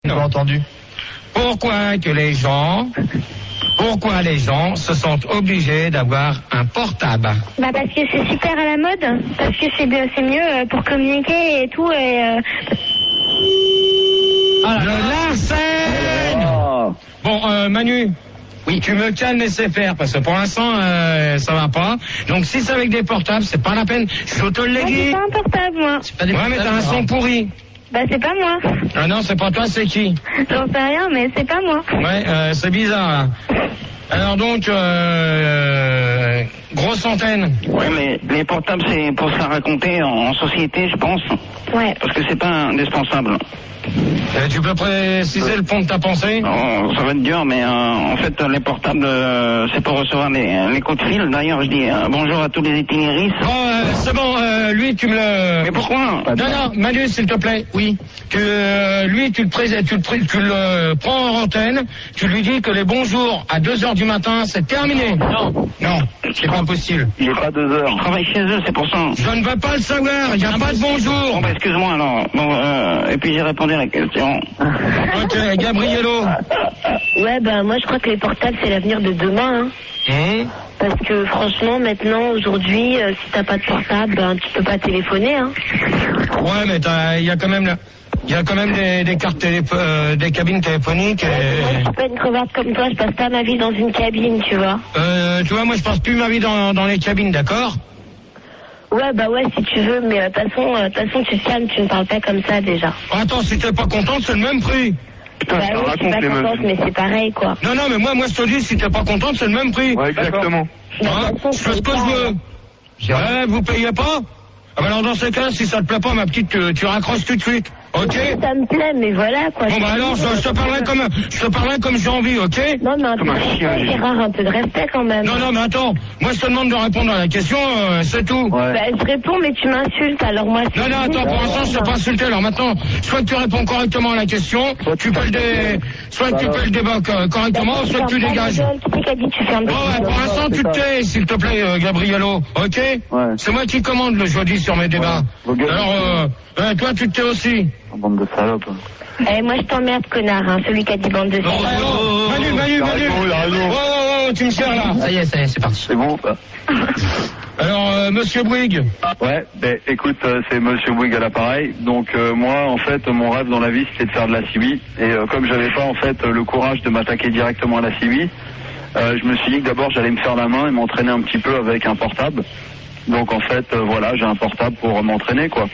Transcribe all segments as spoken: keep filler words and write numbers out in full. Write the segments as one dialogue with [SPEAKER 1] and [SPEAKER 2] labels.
[SPEAKER 1] Non. entendu.
[SPEAKER 2] Pourquoi que les gens, pourquoi les gens se sentent obligés d'avoir un portable?
[SPEAKER 3] Bah parce que c'est super à la mode, parce que c'est c'est mieux pour communiquer et tout et. Euh...
[SPEAKER 2] Ah, le Larsen.
[SPEAKER 4] Oh.
[SPEAKER 2] Bon, euh, Manu. Oui, tu me calmes, laisser faire, parce que pour l'instant, euh, ça va pas. Donc, si c'est avec des portables, c'est pas la peine. Je te l'ai dit.
[SPEAKER 3] C'est pas un portable, moi.
[SPEAKER 2] C'est pas des ouais, mais t'as un son pourri.
[SPEAKER 3] Bah, c'est pas moi.
[SPEAKER 2] Ah non, c'est pas toi, c'est qui?
[SPEAKER 3] J'en sais rien, mais c'est pas moi.
[SPEAKER 2] Ouais, euh, c'est bizarre, là. Alors donc, euh, grosse antenne.
[SPEAKER 4] Ouais, mais les portables, c'est pour se raconter en, en société, je pense.
[SPEAKER 3] Ouais.
[SPEAKER 4] Parce que c'est pas indispensable.
[SPEAKER 2] Euh, tu peux préciser euh, le fond de ta pensée?
[SPEAKER 4] Oh, ça va être dur, mais euh, en fait, les portables, euh, c'est pour recevoir les, les coups de fil. D'ailleurs, je dis euh, bonjour à tous les itinéristes.
[SPEAKER 2] Oh, euh, c'est bon, euh, lui, tu me le...
[SPEAKER 4] Mais pourquoi?
[SPEAKER 2] Non, non, Manu, s'il te plaît, oui. Que euh, lui, tu le, pré... tu, le pré... tu le prends en antenne, tu lui dis que les bonjours à deux heures du matin, c'est terminé. Non, non, c'est pas possible.
[SPEAKER 4] Il est pas deux heures. Je travaille chez eux, c'est pour ça.
[SPEAKER 2] Je ne veux pas le savoir, il n'y a pas de bonjour.
[SPEAKER 4] Bon, bah, excuse-moi, alors. Bon, euh, et puis j'ai répondu à la question.
[SPEAKER 2] Ok, Gabriello.
[SPEAKER 3] Ouais, bah moi je crois que les portables c'est l'avenir de demain. Hein.
[SPEAKER 2] Mmh.
[SPEAKER 3] Parce que franchement, maintenant, aujourd'hui, euh, si t'as pas de portable, ben, tu peux pas téléphoner. Hein.
[SPEAKER 2] Ouais, mais il y a quand même... Il y a quand même des, des cartes téléph- euh, des cabines téléphoniques. Et...
[SPEAKER 3] Ouais, moi, je suis pas une crevarde comme toi, je passe pas ma vie dans une cabine, tu vois.
[SPEAKER 2] Euh, tu vois, moi je passe plus ma vie dans, dans les cabines, d'accord?
[SPEAKER 3] Ouais, bah ouais, si tu veux, mais de euh, toute façon, euh, façon, tu te calmes, tu ne parles pas comme ça déjà.
[SPEAKER 2] Attends, si t'es pas contente, c'est le même prix.
[SPEAKER 4] Putain,
[SPEAKER 3] bah
[SPEAKER 4] je te
[SPEAKER 3] oui, je suis
[SPEAKER 4] raconte
[SPEAKER 3] pas
[SPEAKER 4] les
[SPEAKER 3] contente,
[SPEAKER 4] meufs.
[SPEAKER 3] mais c'est pareil, quoi.
[SPEAKER 2] Non, non, mais moi, moi je te dis, si t'es pas contente, c'est le même prix.
[SPEAKER 4] Ouais, exactement.
[SPEAKER 3] Bah,
[SPEAKER 2] Hein?
[SPEAKER 3] de toute façon,
[SPEAKER 2] Je fais ce que je veux. Ouais, vous payez pas? Ah bah alors dans ces cas, si ça te plaît pas, ma petite, tu, tu raccroches tout de suite. Ok?
[SPEAKER 3] Ça me plaît, mais voilà, quoi.
[SPEAKER 2] Bon bah alors, je, je te parlerai comme, je te parlerai comme j'ai envie, ok?
[SPEAKER 3] Non, mais un peu de respect, Gérard, un peu de respect quand même.
[SPEAKER 2] Non, non, mais attends, moi je te demande de répondre à la question, euh, c'est tout.
[SPEAKER 4] Ouais.
[SPEAKER 3] Bah, je réponds, mais tu m'insultes, alors moi...
[SPEAKER 2] Non, non, attends, pour l'instant, je t'ai pas insulté. Alors maintenant, soit tu réponds correctement à la question, tu peux le dé... soit tu peux le débat correctement, soit tu dégages.
[SPEAKER 3] Qui c'est qui a dit tu fermes
[SPEAKER 2] Oh, ouais, pour l'instant, tu te tais, s'il te plaît, euh, Gabriello, ok?
[SPEAKER 4] Ouais.
[SPEAKER 2] C'est moi qui commande le jeudi sur mes débats.
[SPEAKER 4] Ouais.
[SPEAKER 2] Alors, euh, euh, toi, tu te tais aussi.
[SPEAKER 4] Bande de salopes.
[SPEAKER 3] Eh, moi je t'emmerde, connard, hein, celui qui a dit bande de
[SPEAKER 2] Oh, oh, oh, Manu, Manu, Manu. Oh, oh, oh, tu me sers là.
[SPEAKER 1] Ça y est, ça y est, c'est parti.
[SPEAKER 4] C'est bon, ça.
[SPEAKER 2] Alors, euh, monsieur Bouygues.
[SPEAKER 5] Ouais, ben écoute, euh, c'est Monsieur Bouygues à l'appareil. Donc euh, moi, en fait, mon rêve dans la vie, c'était de faire de la C B. Et euh, comme j'avais pas en fait le courage de m'attaquer directement à la C B, euh, je me suis dit que d'abord j'allais me faire la main et m'entraîner un petit peu avec un portable. Donc en fait, euh, voilà, j'ai un portable pour m'entraîner, quoi.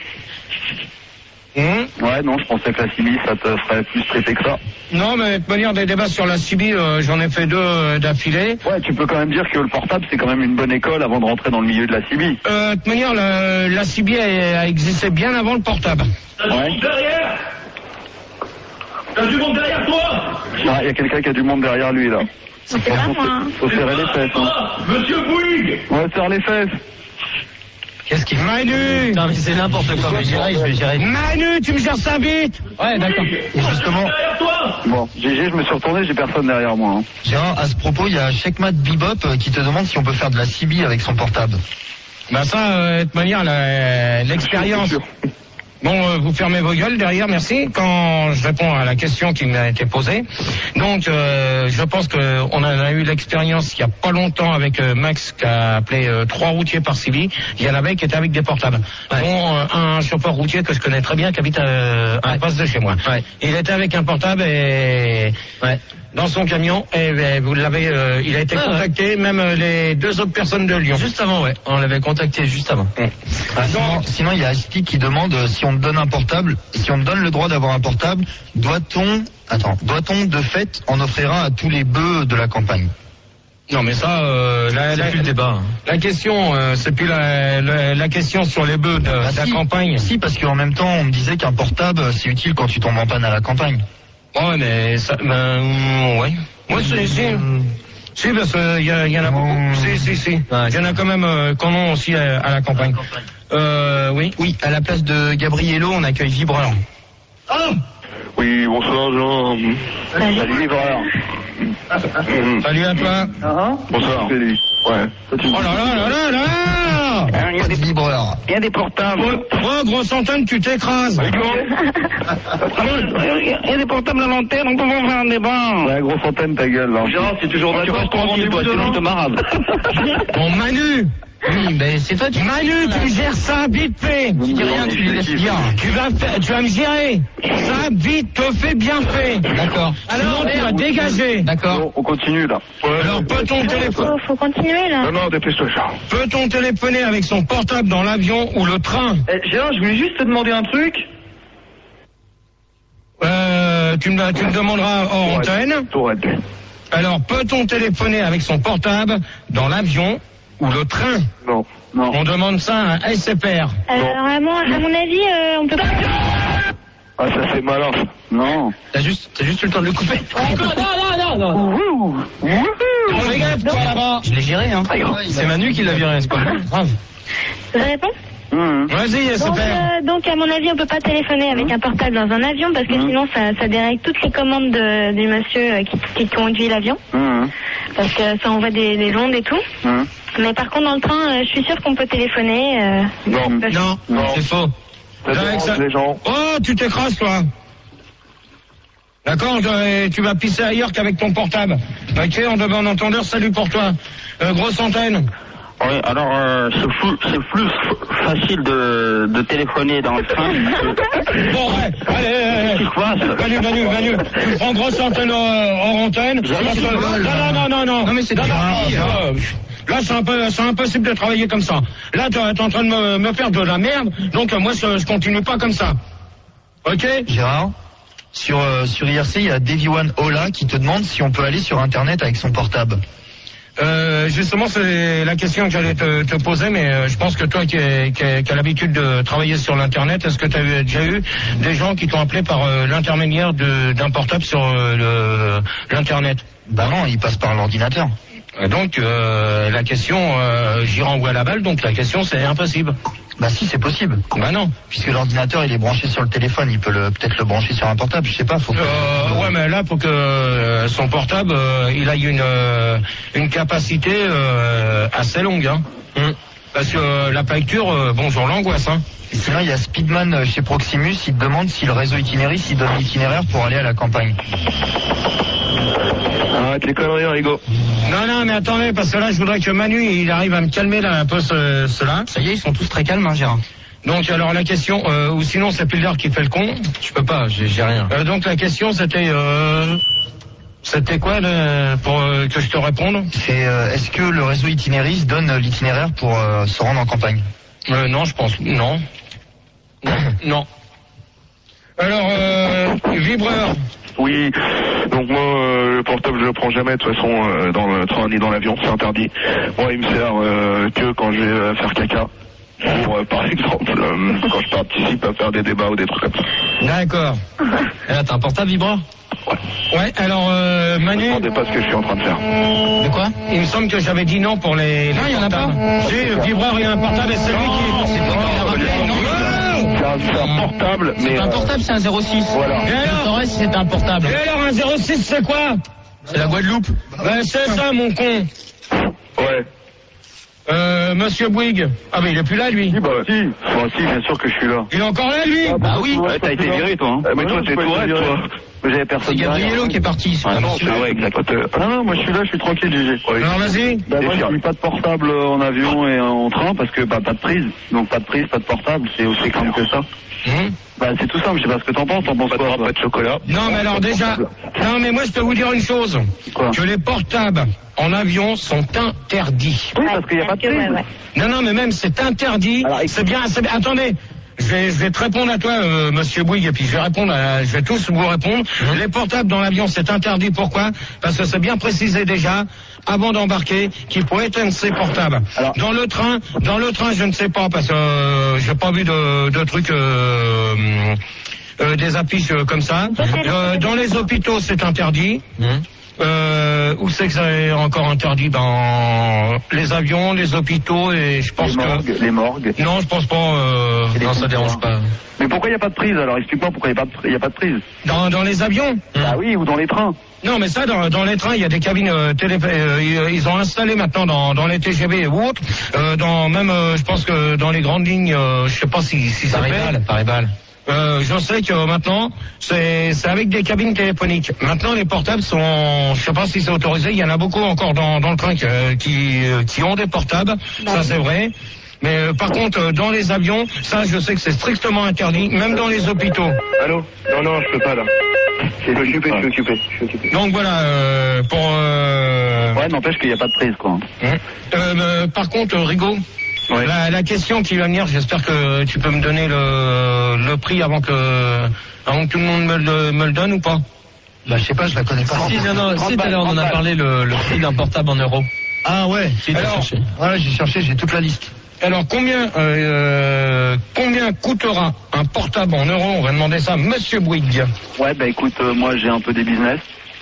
[SPEAKER 2] Mmh.
[SPEAKER 5] Ouais, non, je pensais que la C B, ça te ferait plus traiter que ça.
[SPEAKER 2] Non, mais de manière des débats sur la C B, euh, j'en ai fait deux euh, d'affilée.
[SPEAKER 5] Ouais, tu peux quand même dire que le portable, c'est quand même une bonne école avant de rentrer dans le milieu de la C B.
[SPEAKER 2] Euh, de manière, la, la C B a, a existé bien avant le portable.
[SPEAKER 5] Ouais.
[SPEAKER 6] Derrière! T'as du monde derrière toi!
[SPEAKER 5] Ah, il y a quelqu'un qui a du monde derrière lui, là.
[SPEAKER 3] C'est pas moi, hein.
[SPEAKER 5] Faut serrer les fesses, hein.
[SPEAKER 6] Ah, Monsieur Bouygues!
[SPEAKER 5] Ouais, serre les fesses.
[SPEAKER 1] Qu'est-ce qu'il fait?
[SPEAKER 2] Manu!
[SPEAKER 1] Non, mais c'est n'importe quoi, mais j'irai, je vais gérer.
[SPEAKER 2] Manu, tu me gères ça vite!
[SPEAKER 1] Ouais, d'accord. Et justement,
[SPEAKER 6] Derrière toi!
[SPEAKER 5] Bon, G G, je me suis retourné, j'ai personne derrière moi, hein.
[SPEAKER 1] Gérard, à ce propos, il y a Checkmat Bebop euh, qui te demande si on peut faire de la C B avec son portable.
[SPEAKER 2] Bah ça, euh, de manière, la- l'expérience... Bon, euh, vous fermez vos gueules derrière, merci. Quand je réponds à la question qui m'a été posée, donc euh, je pense qu'on en a eu l'expérience il y a pas longtemps avec euh, Max qui a appelé euh, trois routiers par C B. Il y en avait qui étaient avec des portables.
[SPEAKER 1] Ouais.
[SPEAKER 2] Dont euh, un chauffeur routier que je connais très bien qui habite euh, à
[SPEAKER 1] Ouais.
[SPEAKER 2] face de chez moi.
[SPEAKER 1] Ouais.
[SPEAKER 2] Il était avec un portable et
[SPEAKER 1] Ouais.
[SPEAKER 2] dans son camion et, et vous l'avez, euh, il a été
[SPEAKER 1] Ah,
[SPEAKER 2] contacté, même euh, les deux autres personnes de Lyon.
[SPEAKER 1] Juste avant, ouais. On l'avait contacté juste avant.
[SPEAKER 2] Hum.
[SPEAKER 1] Ah, sinon, sinon, il y a Asti qui demande euh, si on te donne un portable, si on te donne le droit d'avoir un portable, doit-on, attends, doit-on de fait en offrir un à tous les bœufs de la campagne?
[SPEAKER 2] Non mais ça, euh, la,
[SPEAKER 1] C'est
[SPEAKER 2] la,
[SPEAKER 1] plus le débat. Hein.
[SPEAKER 2] la question, euh, c'est plus la, la, la question sur les bœufs de,
[SPEAKER 1] Bah,
[SPEAKER 2] de la
[SPEAKER 1] si.
[SPEAKER 2] campagne.
[SPEAKER 1] Si, parce qu'en même temps, on me disait qu'un portable, c'est utile quand tu tombes en panne à la campagne.
[SPEAKER 2] Ouais, mais ça, ben, ouais. Moi, c'est, si. Si, parce qu'il y, a- y en a beaucoup.
[SPEAKER 1] Mmh.
[SPEAKER 2] Si, si, si.
[SPEAKER 1] Ouais,
[SPEAKER 2] Il y en a quand même euh, qu'on a aussi à, à la campagne. Euh, oui.
[SPEAKER 1] Oui, à la place de Gabriello, on accueille Vibreur.
[SPEAKER 2] Ah
[SPEAKER 5] Oui, bonsoir, Jean. Salut, livreur.
[SPEAKER 2] Salut à toi.
[SPEAKER 5] Bonsoir. C'est lui. Ouais.
[SPEAKER 2] Oh là là là là là
[SPEAKER 4] Hein, il y a des
[SPEAKER 1] vibreurs.
[SPEAKER 4] Il y a des portables.
[SPEAKER 2] Oh, grosse antenne, tu t'écrases.
[SPEAKER 4] Il y a des portables à l'antenne, on peut en faire un débat.
[SPEAKER 5] Ouais, grosse antenne, ta gueule, là.
[SPEAKER 6] Gérard, c'est toujours
[SPEAKER 5] Tu
[SPEAKER 6] d'accord.
[SPEAKER 5] restes tranquille, toi, sinon je te marave.
[SPEAKER 2] Bon, Manu.
[SPEAKER 1] Oui, ben c'est toi, tu
[SPEAKER 2] Manu, tu gères ça vite fait.
[SPEAKER 1] Tu dis rien, tu les laisses dire.
[SPEAKER 2] Tu vas, faire, tu vas me gérer. Ça, vite, te fait bien fait.
[SPEAKER 1] D'accord.
[SPEAKER 2] Alors, tu vas dégager.
[SPEAKER 1] D'accord.
[SPEAKER 5] Bon, on continue, là.
[SPEAKER 2] Alors, peut-on téléphoner
[SPEAKER 3] Faut, faut continuer là.
[SPEAKER 5] Non, non, dépêche-toi, Charles.
[SPEAKER 2] Peut-on téléphoner avec son portable dans l'avion ou le train?
[SPEAKER 6] Eh, Gérard, je voulais juste te demander un truc.
[SPEAKER 2] Euh, tu me, tu me demanderas hors antenne.
[SPEAKER 5] Tourette.
[SPEAKER 2] Alors, peut-on téléphoner avec son portable dans l'avion ou le train?
[SPEAKER 5] Non, non.
[SPEAKER 2] On demande ça à un S F R.
[SPEAKER 3] Alors à mon, à mon avis, euh, on peut pas.
[SPEAKER 5] Ah, ça c'est malin. Non.
[SPEAKER 1] T'as juste, t'as juste eu le temps de le couper.
[SPEAKER 2] Non, non, non, non. Fais gaffe, toi là-bas.
[SPEAKER 1] Je l'ai géré, hein. C'est Manu qui l'a viré, c'est pas grave.
[SPEAKER 3] Je réponds.
[SPEAKER 5] Mmh.
[SPEAKER 2] Vas-y, S
[SPEAKER 3] Donc,
[SPEAKER 2] F R.
[SPEAKER 3] euh, donc à mon avis, on peut pas téléphoner avec un portable dans un avion parce que sinon ça, ça dérègle toutes les commandes de, du monsieur euh, qui, qui conduit l'avion.
[SPEAKER 5] Mmh.
[SPEAKER 3] Parce que ça envoie des, des ondes et tout.
[SPEAKER 5] Mmh.
[SPEAKER 3] Mais par contre dans le train, euh, je suis sûre qu'on peut téléphoner. Euh,
[SPEAKER 5] Non.
[SPEAKER 2] Non,
[SPEAKER 5] Non.
[SPEAKER 2] c'est faux.
[SPEAKER 5] Ça
[SPEAKER 2] Avec
[SPEAKER 5] dérange
[SPEAKER 2] ça-
[SPEAKER 5] les gens.
[SPEAKER 2] Oh, tu t'écrases, toi. D'accord, je- tu vas pisser ailleurs qu'avec ton portable. Ok, on demande entendeur, salut pour toi. Euh, grosse antenne.
[SPEAKER 4] Oui, alors euh, c'est fou- c'est plus f- facile de, de téléphoner dans le train.
[SPEAKER 2] Bon, ouais, allez, allez,
[SPEAKER 4] Qu'est-ce qui se passe?
[SPEAKER 2] Manu, Manu, Manu, tu prends grosse antenne hors, hors antenne.
[SPEAKER 4] J'ai rien
[SPEAKER 2] Parce que-
[SPEAKER 4] fait de mal,
[SPEAKER 2] non, non, non, non, non.
[SPEAKER 1] Non, mais c'est
[SPEAKER 2] non,
[SPEAKER 1] des
[SPEAKER 2] non,
[SPEAKER 1] filles,
[SPEAKER 2] euh, Là, c'est un peu, c'est impossible de travailler comme ça. Là, tu es en train de me, me faire de la merde, donc euh, moi, je, je continue pas comme ça. Ok?
[SPEAKER 1] Gérard, sur, euh, sur I R C, il y a Davy One Ola qui te demande si on peut aller sur Internet avec son portable.
[SPEAKER 2] Euh, justement, c'est la question que j'allais te, te poser, mais euh, je pense que toi qui as qui qui l'habitude de travailler sur l'Internet, est-ce que tu as déjà eu des gens qui t'ont appelé par euh, l'intermédiaire de- d'un portable sur euh, le- l'Internet?
[SPEAKER 1] Bah non, il passe par l'ordinateur.
[SPEAKER 2] Et donc, euh, la question, euh, j'y renvoie la balle, donc la question, c'est impossible.
[SPEAKER 1] Bah si, c'est possible.
[SPEAKER 2] Bah non.
[SPEAKER 1] Puisque l'ordinateur, il est branché sur le téléphone, il peut le, peut-être le brancher sur un portable, je sais pas. Faut que...
[SPEAKER 2] Euh, ouais, mais là, pour que euh, son portable, euh, il a une, euh, une capacité euh, assez longue, hein. Hum. Parce que euh, la facture, euh, bonjour l'angoisse, hein.
[SPEAKER 1] Et sinon, il y a Speedman euh, chez Proximus, il te demande si le réseau itinéris, il donne l'itinéraire pour aller à la campagne.
[SPEAKER 5] Arrête les conneries, Rigo.
[SPEAKER 2] Non, non, mais attendez, parce que là, je voudrais que Manu, il arrive à me calmer là un peu ce, cela.
[SPEAKER 1] Ça y est, ils sont tous très calmes, hein, Gérard.
[SPEAKER 2] Donc, alors la question, euh, ou sinon c'est Pilder qui fait le con.
[SPEAKER 1] Je peux pas, j'ai j'ai rien.
[SPEAKER 2] Euh, donc la question, c'était, euh, c'était quoi le, pour euh, que je te réponde?
[SPEAKER 1] C'est euh, est-ce que le réseau itinéris donne l'itinéraire pour euh, se rendre en campagne?
[SPEAKER 2] euh, Non, je pense, non. Non. Non. Alors, euh, vibreur.
[SPEAKER 5] Oui, donc moi, euh, le portable, je le prends jamais, de toute façon, euh, dans le train ni dans l'avion, c'est interdit. Moi, il me sert euh, que quand je vais euh, faire caca. Pour, euh, par exemple, euh, quand je participe à faire des débats ou des trucs comme ça.
[SPEAKER 2] D'accord.
[SPEAKER 1] Et là, t'as un portable vibreur?
[SPEAKER 2] Ouais, alors, euh,
[SPEAKER 5] Ne
[SPEAKER 2] Manu.
[SPEAKER 5] me demandez pas ce que je suis en train de faire.
[SPEAKER 1] De quoi?
[SPEAKER 2] Il me semble que j'avais dit non pour les.
[SPEAKER 1] Non, il y en a pas.
[SPEAKER 2] Si, le vibreur, il y a un portable et c'est lui qui.
[SPEAKER 1] c'est toi qui l'as rappelé.
[SPEAKER 5] C'est un, c'est un portable, mais...
[SPEAKER 1] C'est un
[SPEAKER 5] euh,
[SPEAKER 1] portable, c'est un zéro six.
[SPEAKER 5] Voilà.
[SPEAKER 2] Et
[SPEAKER 1] Je
[SPEAKER 2] alors,
[SPEAKER 1] saurais si c'était un portable.
[SPEAKER 2] et alors un zéro six, c'est quoi?
[SPEAKER 1] C'est la Guadeloupe.
[SPEAKER 2] Ben, c'est ça, mon con.
[SPEAKER 5] Ouais.
[SPEAKER 2] Euh, Monsieur Bouygues. Ah, mais il est plus là, lui.
[SPEAKER 5] Si, bah, si. Bah, si, bien sûr que je suis là.
[SPEAKER 2] Il est encore là, lui?
[SPEAKER 1] Bah oui.
[SPEAKER 4] Ouais, t'as été viré, toi. Hein.
[SPEAKER 5] Euh, mais toi, t'es Tourette, toi. Mais j'avais
[SPEAKER 1] C'est
[SPEAKER 5] personne
[SPEAKER 1] Gabriello
[SPEAKER 5] derrière.
[SPEAKER 1] qui est parti. c'est
[SPEAKER 4] Ah
[SPEAKER 1] pas
[SPEAKER 4] non,
[SPEAKER 1] monsieur.
[SPEAKER 4] ah ouais, exact.
[SPEAKER 5] Ah non, moi je suis là, je suis tranquille, G G.
[SPEAKER 2] Alors, vas-y.
[SPEAKER 5] Bah, moi, je n'ai pas de portable en avion et en train parce que bah, pas de prise. Donc pas de prise, pas de portable, c'est aussi simple que ça.
[SPEAKER 2] Hum.
[SPEAKER 5] Bah c'est tout simple, je sais pas ce que t'en penses, t'en penses
[SPEAKER 4] Pas de
[SPEAKER 5] quoi
[SPEAKER 4] drap,
[SPEAKER 5] toi
[SPEAKER 4] pas de chocolat.
[SPEAKER 2] Non, mais alors déjà, non, mais moi je peux vous dire une chose,
[SPEAKER 5] Quoi?
[SPEAKER 2] que les portables en avion sont interdits.
[SPEAKER 5] Oui, parce qu'il n'y a pas de
[SPEAKER 3] Ouais,
[SPEAKER 5] prise.
[SPEAKER 3] ouais.
[SPEAKER 2] Non, non, mais même c'est interdit.
[SPEAKER 5] Alors,
[SPEAKER 2] C'est bien, c'est bien. Attendez. Je vais, je vais te répondre à toi, euh, Monsieur Bouygues, et puis je vais répondre, à, je vais tous vous répondre. Les portables dans l'avion, c'est interdit. Pourquoi? Parce que c'est bien précisé déjà, avant d'embarquer, qu'il faut éteindre ses portables.
[SPEAKER 5] Alors-
[SPEAKER 2] Dans le train, dans le train, je ne sais pas, parce que euh, j'ai pas vu de, de trucs. Euh, euh, des affiches euh, comme ça. Euh, dans les hôpitaux, c'est interdit.
[SPEAKER 1] Hum.
[SPEAKER 2] Euh, où c'est que c'est encore interdit? Dans les avions, les hôpitaux, et je pense
[SPEAKER 5] Les morgues,
[SPEAKER 2] que...
[SPEAKER 5] les morgues.
[SPEAKER 2] Non, je pense pas. Euh...
[SPEAKER 5] Et les
[SPEAKER 2] Non, ça dérange pas.
[SPEAKER 5] Mais pourquoi il n'y a pas de prise alors? Explique-moi pourquoi il n'y a, pas de- il y a pas de prise.
[SPEAKER 2] Dans, dans les avions?
[SPEAKER 5] Bah oui, ou dans les trains.
[SPEAKER 2] Non, mais ça, dans, dans les trains, il y a des cabines euh, télé. Euh, ils, ils ont installé maintenant dans, dans les T G V ou autres, euh, dans même, euh, je pense que dans les grandes lignes, euh, je sais pas si, si ça fait.
[SPEAKER 1] Paris-Bâle.
[SPEAKER 2] Euh, je sais que maintenant, c'est, c'est avec des cabines téléphoniques. Maintenant, les portables sont, je sais pas si c'est autorisé. Il y en a beaucoup encore dans, dans le train qui, qui, qui ont des portables. Ça, c'est vrai. Mais euh, par contre, euh, dans les avions, ça, je sais que c'est strictement interdit, même dans les hôpitaux.
[SPEAKER 5] Allô? Non, non, je peux pas là. Je suis occupé, je suis occupé, je suis occupé.
[SPEAKER 2] Donc voilà, euh, pour... Euh...
[SPEAKER 5] Ouais, n'empêche qu'il n'y a pas de prise, quoi.
[SPEAKER 2] Euh, euh, par contre, Rigaud, ouais. la, la question qui va venir, j'espère que tu peux me donner le, le prix avant que, avant que tout le monde me le, me le donne ou pas?
[SPEAKER 1] Bah, je sais pas, je la connais pas.
[SPEAKER 7] Si, non, non, si, tout à l'heure, on en a parlé, le, le prix d'un portable en euros.
[SPEAKER 1] Ah ouais,
[SPEAKER 7] Si, t'as cherché.
[SPEAKER 1] Voilà, j'ai cherché, j'ai toute la liste.
[SPEAKER 2] Alors, combien, euh, combien coûtera un portable en euros? On va demander ça à Monsieur Bouygues.
[SPEAKER 5] Ouais, bah écoute, euh, moi j'ai un peu des business.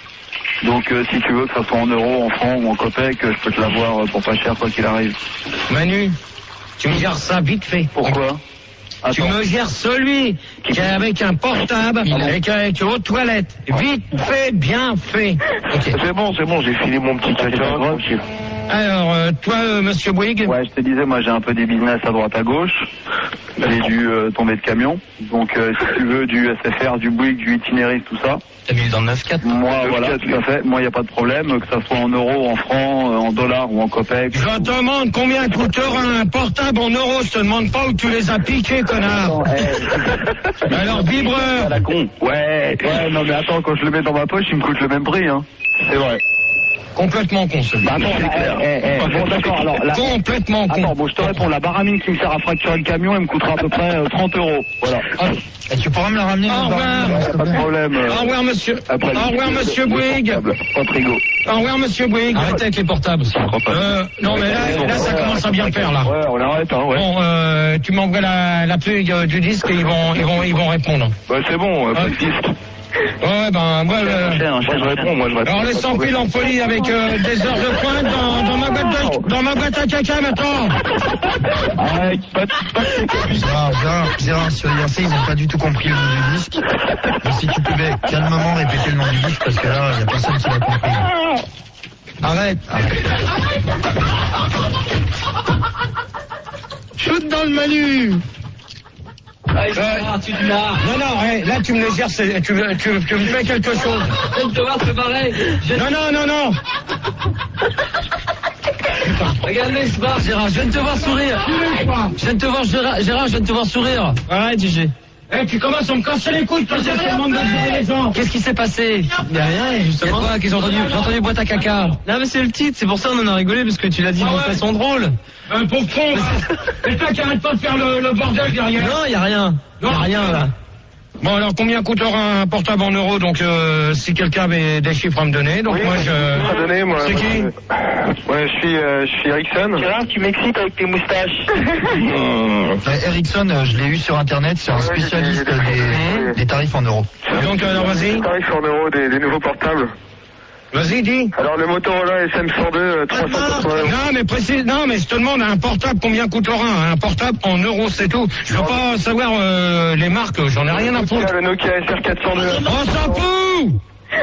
[SPEAKER 5] Donc euh, si tu veux que ça soit en euros, en francs ou en copecs, euh, je peux te l'avoir euh, pour pas cher quoi qu'il arrive.
[SPEAKER 2] Manu, tu me gères ça vite fait.
[SPEAKER 5] Pourquoi?
[SPEAKER 2] Tu
[SPEAKER 5] Attends.
[SPEAKER 2] me gères celui qui est avec un portable et qui est avec aux toilettes. Vite fait, bien fait. Okay.
[SPEAKER 5] C'est bon, c'est bon, j'ai filé mon petit caca.
[SPEAKER 2] Alors, euh, toi, euh, Monsieur Bouygues.
[SPEAKER 5] Ouais, je te disais, moi j'ai un peu des business à droite à gauche. J'ai dû euh, tomber de camion. Donc euh, si tu veux du S F R, du Bouygues, du Itinéris, tout ça.
[SPEAKER 7] T'as mis dans le neuf quatre?
[SPEAKER 5] Moi, voilà, tout à fait. Moi, il n'y a pas de problème, que ça soit en euros, en francs, euh, en dollars ou en copecs.
[SPEAKER 2] Je te demande combien coûtera un portable en euros. Je te demande pas où tu les as piqués, connard.
[SPEAKER 5] Attends, hey.
[SPEAKER 2] Alors, vibreur.
[SPEAKER 5] À la con. Ouais. Ouais, non mais attends, quand je le mets dans ma poche, il me coûte le même prix, hein. C'est vrai.
[SPEAKER 2] Complètement con, celui-là.
[SPEAKER 5] Bah, attends, c'est clair. Eh, eh, bon, d'accord, alors, la...
[SPEAKER 2] Complètement con.
[SPEAKER 5] Attends, bon, je te réponds, la baramine qui me sert à fracturer le camion, elle me coûtera à peu près euh, trente euros. Voilà.
[SPEAKER 1] Et tu pourras me la ramener?
[SPEAKER 2] Au revoir.
[SPEAKER 5] Ouais, pas de problème. Euh,
[SPEAKER 2] Au revoir, monsieur.
[SPEAKER 5] après,
[SPEAKER 2] Au revoir, monsieur Bouygues.
[SPEAKER 5] Pas de frigo.
[SPEAKER 2] Au revoir, monsieur Bouygues.
[SPEAKER 7] Arrêtez avec les portables aussi.
[SPEAKER 2] Euh, non, mais là, là, ça commence à bien faire, là.
[SPEAKER 5] Ouais, on arrête, hein, ouais.
[SPEAKER 2] Bon, euh, tu m'envoies la, la feuille euh, du disque et ils vont, ils vont, ils vont répondre.
[SPEAKER 5] Bah, c'est bon, euh, pas de disque.
[SPEAKER 2] Ouais, ben, moi, euh,
[SPEAKER 5] Moi, je réponds, moi, je réponds.
[SPEAKER 2] alors, laisse en pile en folie avec euh, des heures de pointe dans, dans ma boîte de, dans ma boîte à caca, maintenant.
[SPEAKER 5] Arrête, pas de, pas de...
[SPEAKER 1] Gérard, Gérard, Gérard, sur I R C, ils n'ont pas du tout compris le nom du disque. Donc si tu pouvais calmement répéter le nom du disque, parce que là, il n'y a personne qui l'a compris. Arrête, arrête.
[SPEAKER 2] Shoot dans le Manu.
[SPEAKER 7] Ah, tu te marres.
[SPEAKER 2] Non, non, hey, là, tu me les gères, c'est- tu, tu, tu me fais quelque chose.
[SPEAKER 7] Je viens de te voir te barrer. Je...
[SPEAKER 2] Non, non, non, non.
[SPEAKER 7] Regarde-les, se barre, Gérard. Je viens de te voir sourire. Je viens de te voir, Gérard, Gérard, je viens de te voir sourire. Arrête, Gégé.
[SPEAKER 2] Eh, tu commences à me casser les couilles, toi, c'est le monde de gérer les gens.
[SPEAKER 7] Qu'est-ce qui s'est passé?
[SPEAKER 8] Il n'y a rien, justement.
[SPEAKER 7] Quoi qu'ils ont entendu, j'ai entendu boîte à caca.
[SPEAKER 8] Non, mais c'est le titre, c'est pour ça qu'on en a rigolé, parce que tu l'as dit
[SPEAKER 2] Ah
[SPEAKER 8] d'une
[SPEAKER 2] ouais.
[SPEAKER 8] façon drôle.
[SPEAKER 2] Un pauvre con, là. Et toi qui arrête pas de faire le, le bordel derrière.
[SPEAKER 8] Non, il n'y a rien. Il n'y a
[SPEAKER 2] Non.
[SPEAKER 8] rien, là.
[SPEAKER 2] Bon, alors, combien coûtera un portable en euros? Donc, euh, si quelqu'un avait des chiffres à me donner. Donc,
[SPEAKER 5] Oui,
[SPEAKER 2] moi,
[SPEAKER 5] je
[SPEAKER 2] je...
[SPEAKER 5] vais donner, moi.
[SPEAKER 2] C'est qui?
[SPEAKER 5] Ouais, je suis, euh, je suis Ericsson.
[SPEAKER 4] Gérard, tu m'excites avec tes moustaches.
[SPEAKER 1] Euh, Ericsson, euh, je l'ai eu sur internet, c'est un
[SPEAKER 5] Ouais,
[SPEAKER 1] spécialiste
[SPEAKER 5] j'ai- j'ai-
[SPEAKER 1] des, des tarifs en euros.
[SPEAKER 2] Donc, alors, vas-y.
[SPEAKER 5] Tarif en euros des, des nouveaux portables.
[SPEAKER 2] Vas-y, dis.
[SPEAKER 5] Alors, le Motorola S M cent deux, euh, trois cent quatre-vingts euros.
[SPEAKER 2] Non, mais précise, non, mais je te demande un portable, combien coûtera un, un portable en euros, c'est tout. Je veux pas savoir euh, les marques, j'en ai rien à
[SPEAKER 5] Il y
[SPEAKER 2] foutre.
[SPEAKER 5] a le Nokia S R quatre cent deux.
[SPEAKER 2] On s'en fout.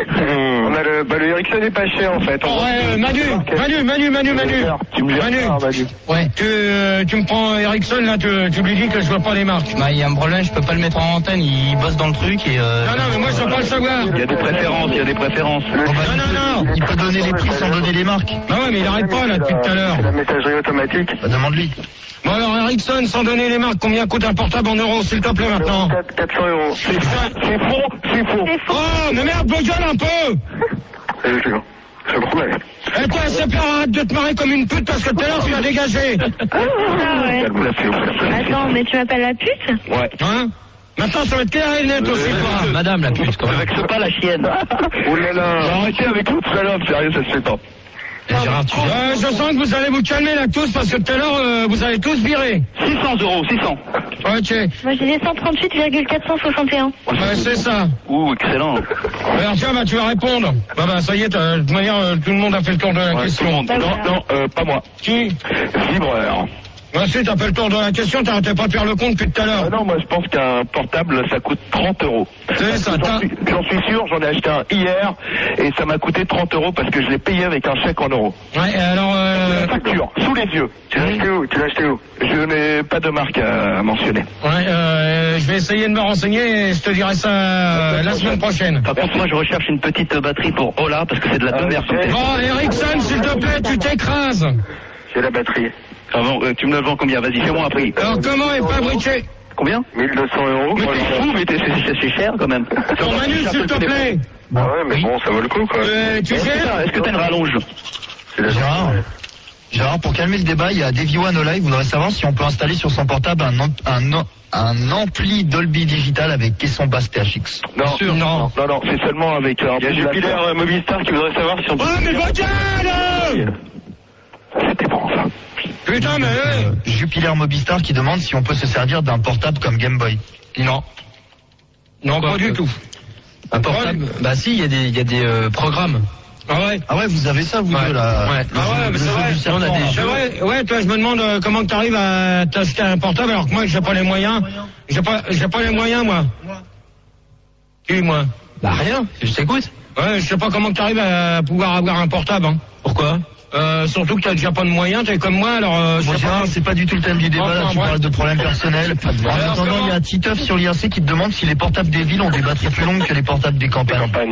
[SPEAKER 5] On a le, bah, le Ericsson est pas cher, en fait.
[SPEAKER 2] Oh, ouais, Manu, Manu, Manu, Manu, Manu.
[SPEAKER 5] Tu me
[SPEAKER 2] Manu.
[SPEAKER 5] gères, Manu.
[SPEAKER 7] Ouais.
[SPEAKER 2] Tu, euh, tu me prends Ericsson, là, tu, tu lui dis que je vois pas les marques.
[SPEAKER 7] Bah, il y a un problème, je peux pas le mettre en antenne, il bosse dans le truc et euh...
[SPEAKER 2] Non, non, mais moi, je veux pas le savoir.
[SPEAKER 5] Il y a des préférences, il y a des préférences.
[SPEAKER 1] Bon, bah,
[SPEAKER 2] Non, non, non.
[SPEAKER 1] Il peut donner les prix sans donner les marques.
[SPEAKER 2] Ah ouais, mais il arrête pas, là, depuis tout à l'heure.
[SPEAKER 5] C'est la messagerie automatique.
[SPEAKER 1] Bah, demande-lui.
[SPEAKER 2] Bon, alors, Ericsson, sans donner les marques, combien coûte un portable en euros, s'il te plaît, maintenant?
[SPEAKER 5] quatre cents euros. C'est c'est faux, c'est faux.
[SPEAKER 3] C'est faux.
[SPEAKER 2] Oh, mais merde, vos gueules un peu.
[SPEAKER 5] C'est le C'est problème.
[SPEAKER 2] Et toi, c'est pas, arrête de te marrer comme une pute parce que tout à l'heure, tu l'as dégagé.
[SPEAKER 3] Ah ouais.
[SPEAKER 5] Calme la fille.
[SPEAKER 3] Attends, mais tu m'appelles la pute?
[SPEAKER 5] Ouais.
[SPEAKER 2] Hein? Maintenant, ça va être clair et net aussi, quoi.
[SPEAKER 7] Madame la pute, quand même.
[SPEAKER 5] Vexe pas la chienne. Oh là là. Arrêtez avec l'autre salope, sérieux, ça se fait pas.
[SPEAKER 7] Eh, Gérard, tu...
[SPEAKER 2] Euh, je sens que vous allez vous calmer là tous parce que tout à l'heure, euh, vous allez tous virer.
[SPEAKER 5] six cents euros, six cents.
[SPEAKER 2] Ok,
[SPEAKER 3] Moi, j'ai dit cent trente-huit virgule quatre cent soixante et un.
[SPEAKER 2] ouais, c'est ça.
[SPEAKER 5] Ouh, excellent.
[SPEAKER 2] Alors tiens, bah, tu vas répondre. Bah, bah, ça y est, t'as- de toute manière, euh, tout le monde a fait le tour de la
[SPEAKER 5] Ouais, tout le
[SPEAKER 2] question.
[SPEAKER 5] monde. Non, non, euh, pas moi.
[SPEAKER 2] Qui?
[SPEAKER 5] Vibreur.
[SPEAKER 2] Bah si, t'as fait le tour de la question, t'arrêtais pas de faire le compte depuis tout à l'heure.
[SPEAKER 5] Ah non, moi je pense qu'un portable ça coûte trente euros.
[SPEAKER 2] C'est ça,
[SPEAKER 5] J'en suis, j'en suis sûr, j'en ai acheté un hier et ça m'a coûté trente euros parce que je l'ai payé avec un chèque en euros.
[SPEAKER 2] Ouais, et alors... Euh...
[SPEAKER 5] La facture, sous les yeux. Tu l'as acheté où Tu l'as acheté où Je n'ai pas de marque à mentionner.
[SPEAKER 2] Ouais, euh, je vais essayer de me renseigner et je te dirai ça euh, la semaine prochaine.
[SPEAKER 4] Par contre, moi je recherche une petite batterie pour Ola parce que c'est de la deux version.
[SPEAKER 2] Bon, Ericsson, s'il te plaît, tu t'écrases.
[SPEAKER 5] J'ai la batterie.
[SPEAKER 4] Ah bon, euh, tu me le vends combien? Vas-y, fais-moi un prix.
[SPEAKER 2] Alors comment est fabriqué?
[SPEAKER 4] Combien?
[SPEAKER 5] mille deux cents euros.
[SPEAKER 4] Mais t'es fou, mais t'es- c'est c'est cher quand même.
[SPEAKER 2] Ton Manu, s'il te plaît.
[SPEAKER 5] Ah ouais, mais bon, ça vaut le coup quoi.
[SPEAKER 2] Euh, tu
[SPEAKER 4] Est-ce que
[SPEAKER 2] gères?
[SPEAKER 4] t'as- est-ce que t'as une rallonge?
[SPEAKER 1] Gérard, Gérard, pour calmer le débat, il y a Davy One Ola, il voudrait savoir si on peut installer sur son portable un, am- un, un ampli Dolby Digital avec caisson basse T H X.
[SPEAKER 5] Non,
[SPEAKER 2] sûr, non.
[SPEAKER 5] non, non, c'est seulement avec un. Il y a Jupiler euh, Movistar qui voudrait savoir si on peut.
[SPEAKER 2] Oh, mais va gueule!
[SPEAKER 5] C'était bon ça.
[SPEAKER 2] Putain, mais...
[SPEAKER 1] Euh, Jupiler Mobistar qui demande si on peut se servir d'un portable comme Game Boy.
[SPEAKER 2] Non. Non, pas du tout.
[SPEAKER 8] Un portable. Bah si, il y a des, il y a des euh, programmes.
[SPEAKER 2] Ah ouais?
[SPEAKER 1] Ah ouais, vous avez ça, vous
[SPEAKER 8] Ouais.
[SPEAKER 1] deux, là.
[SPEAKER 8] Ouais.
[SPEAKER 1] Le
[SPEAKER 2] Ah
[SPEAKER 1] jeu-
[SPEAKER 2] ouais, mais
[SPEAKER 1] le
[SPEAKER 2] c'est
[SPEAKER 1] jeu
[SPEAKER 2] vrai.
[SPEAKER 1] du serpent,
[SPEAKER 8] On a des
[SPEAKER 1] là.
[SPEAKER 2] C'est vrai, ouais, toi, je me demande euh, comment tu arrives à t'acheter un portable alors que moi, j'ai pas les moyens. J'ai pas, j'ai pas les moyens, moi. Qui, moi?
[SPEAKER 8] Bah rien, je t'écoute.
[SPEAKER 2] Ouais, je sais pas comment tu arrives à pouvoir avoir un portable, hein.
[SPEAKER 8] Pourquoi?
[SPEAKER 2] Euh, surtout que t'as déjà pas de moyens, t'es comme moi, alors euh, je
[SPEAKER 1] Bon,
[SPEAKER 2] sais pas.
[SPEAKER 1] Gérard, c'est pas du tout le thème du débat,
[SPEAKER 2] Enfin,
[SPEAKER 1] là, tu
[SPEAKER 2] bref.
[SPEAKER 1] parles de problèmes personnels. En
[SPEAKER 2] Alors,
[SPEAKER 1] attendant,
[SPEAKER 2] comment
[SPEAKER 1] il y a Titeuf sur l'I R C qui te demande si les portables des villes ont des batteries plus longues que les portables des campagnes.
[SPEAKER 5] Campagne.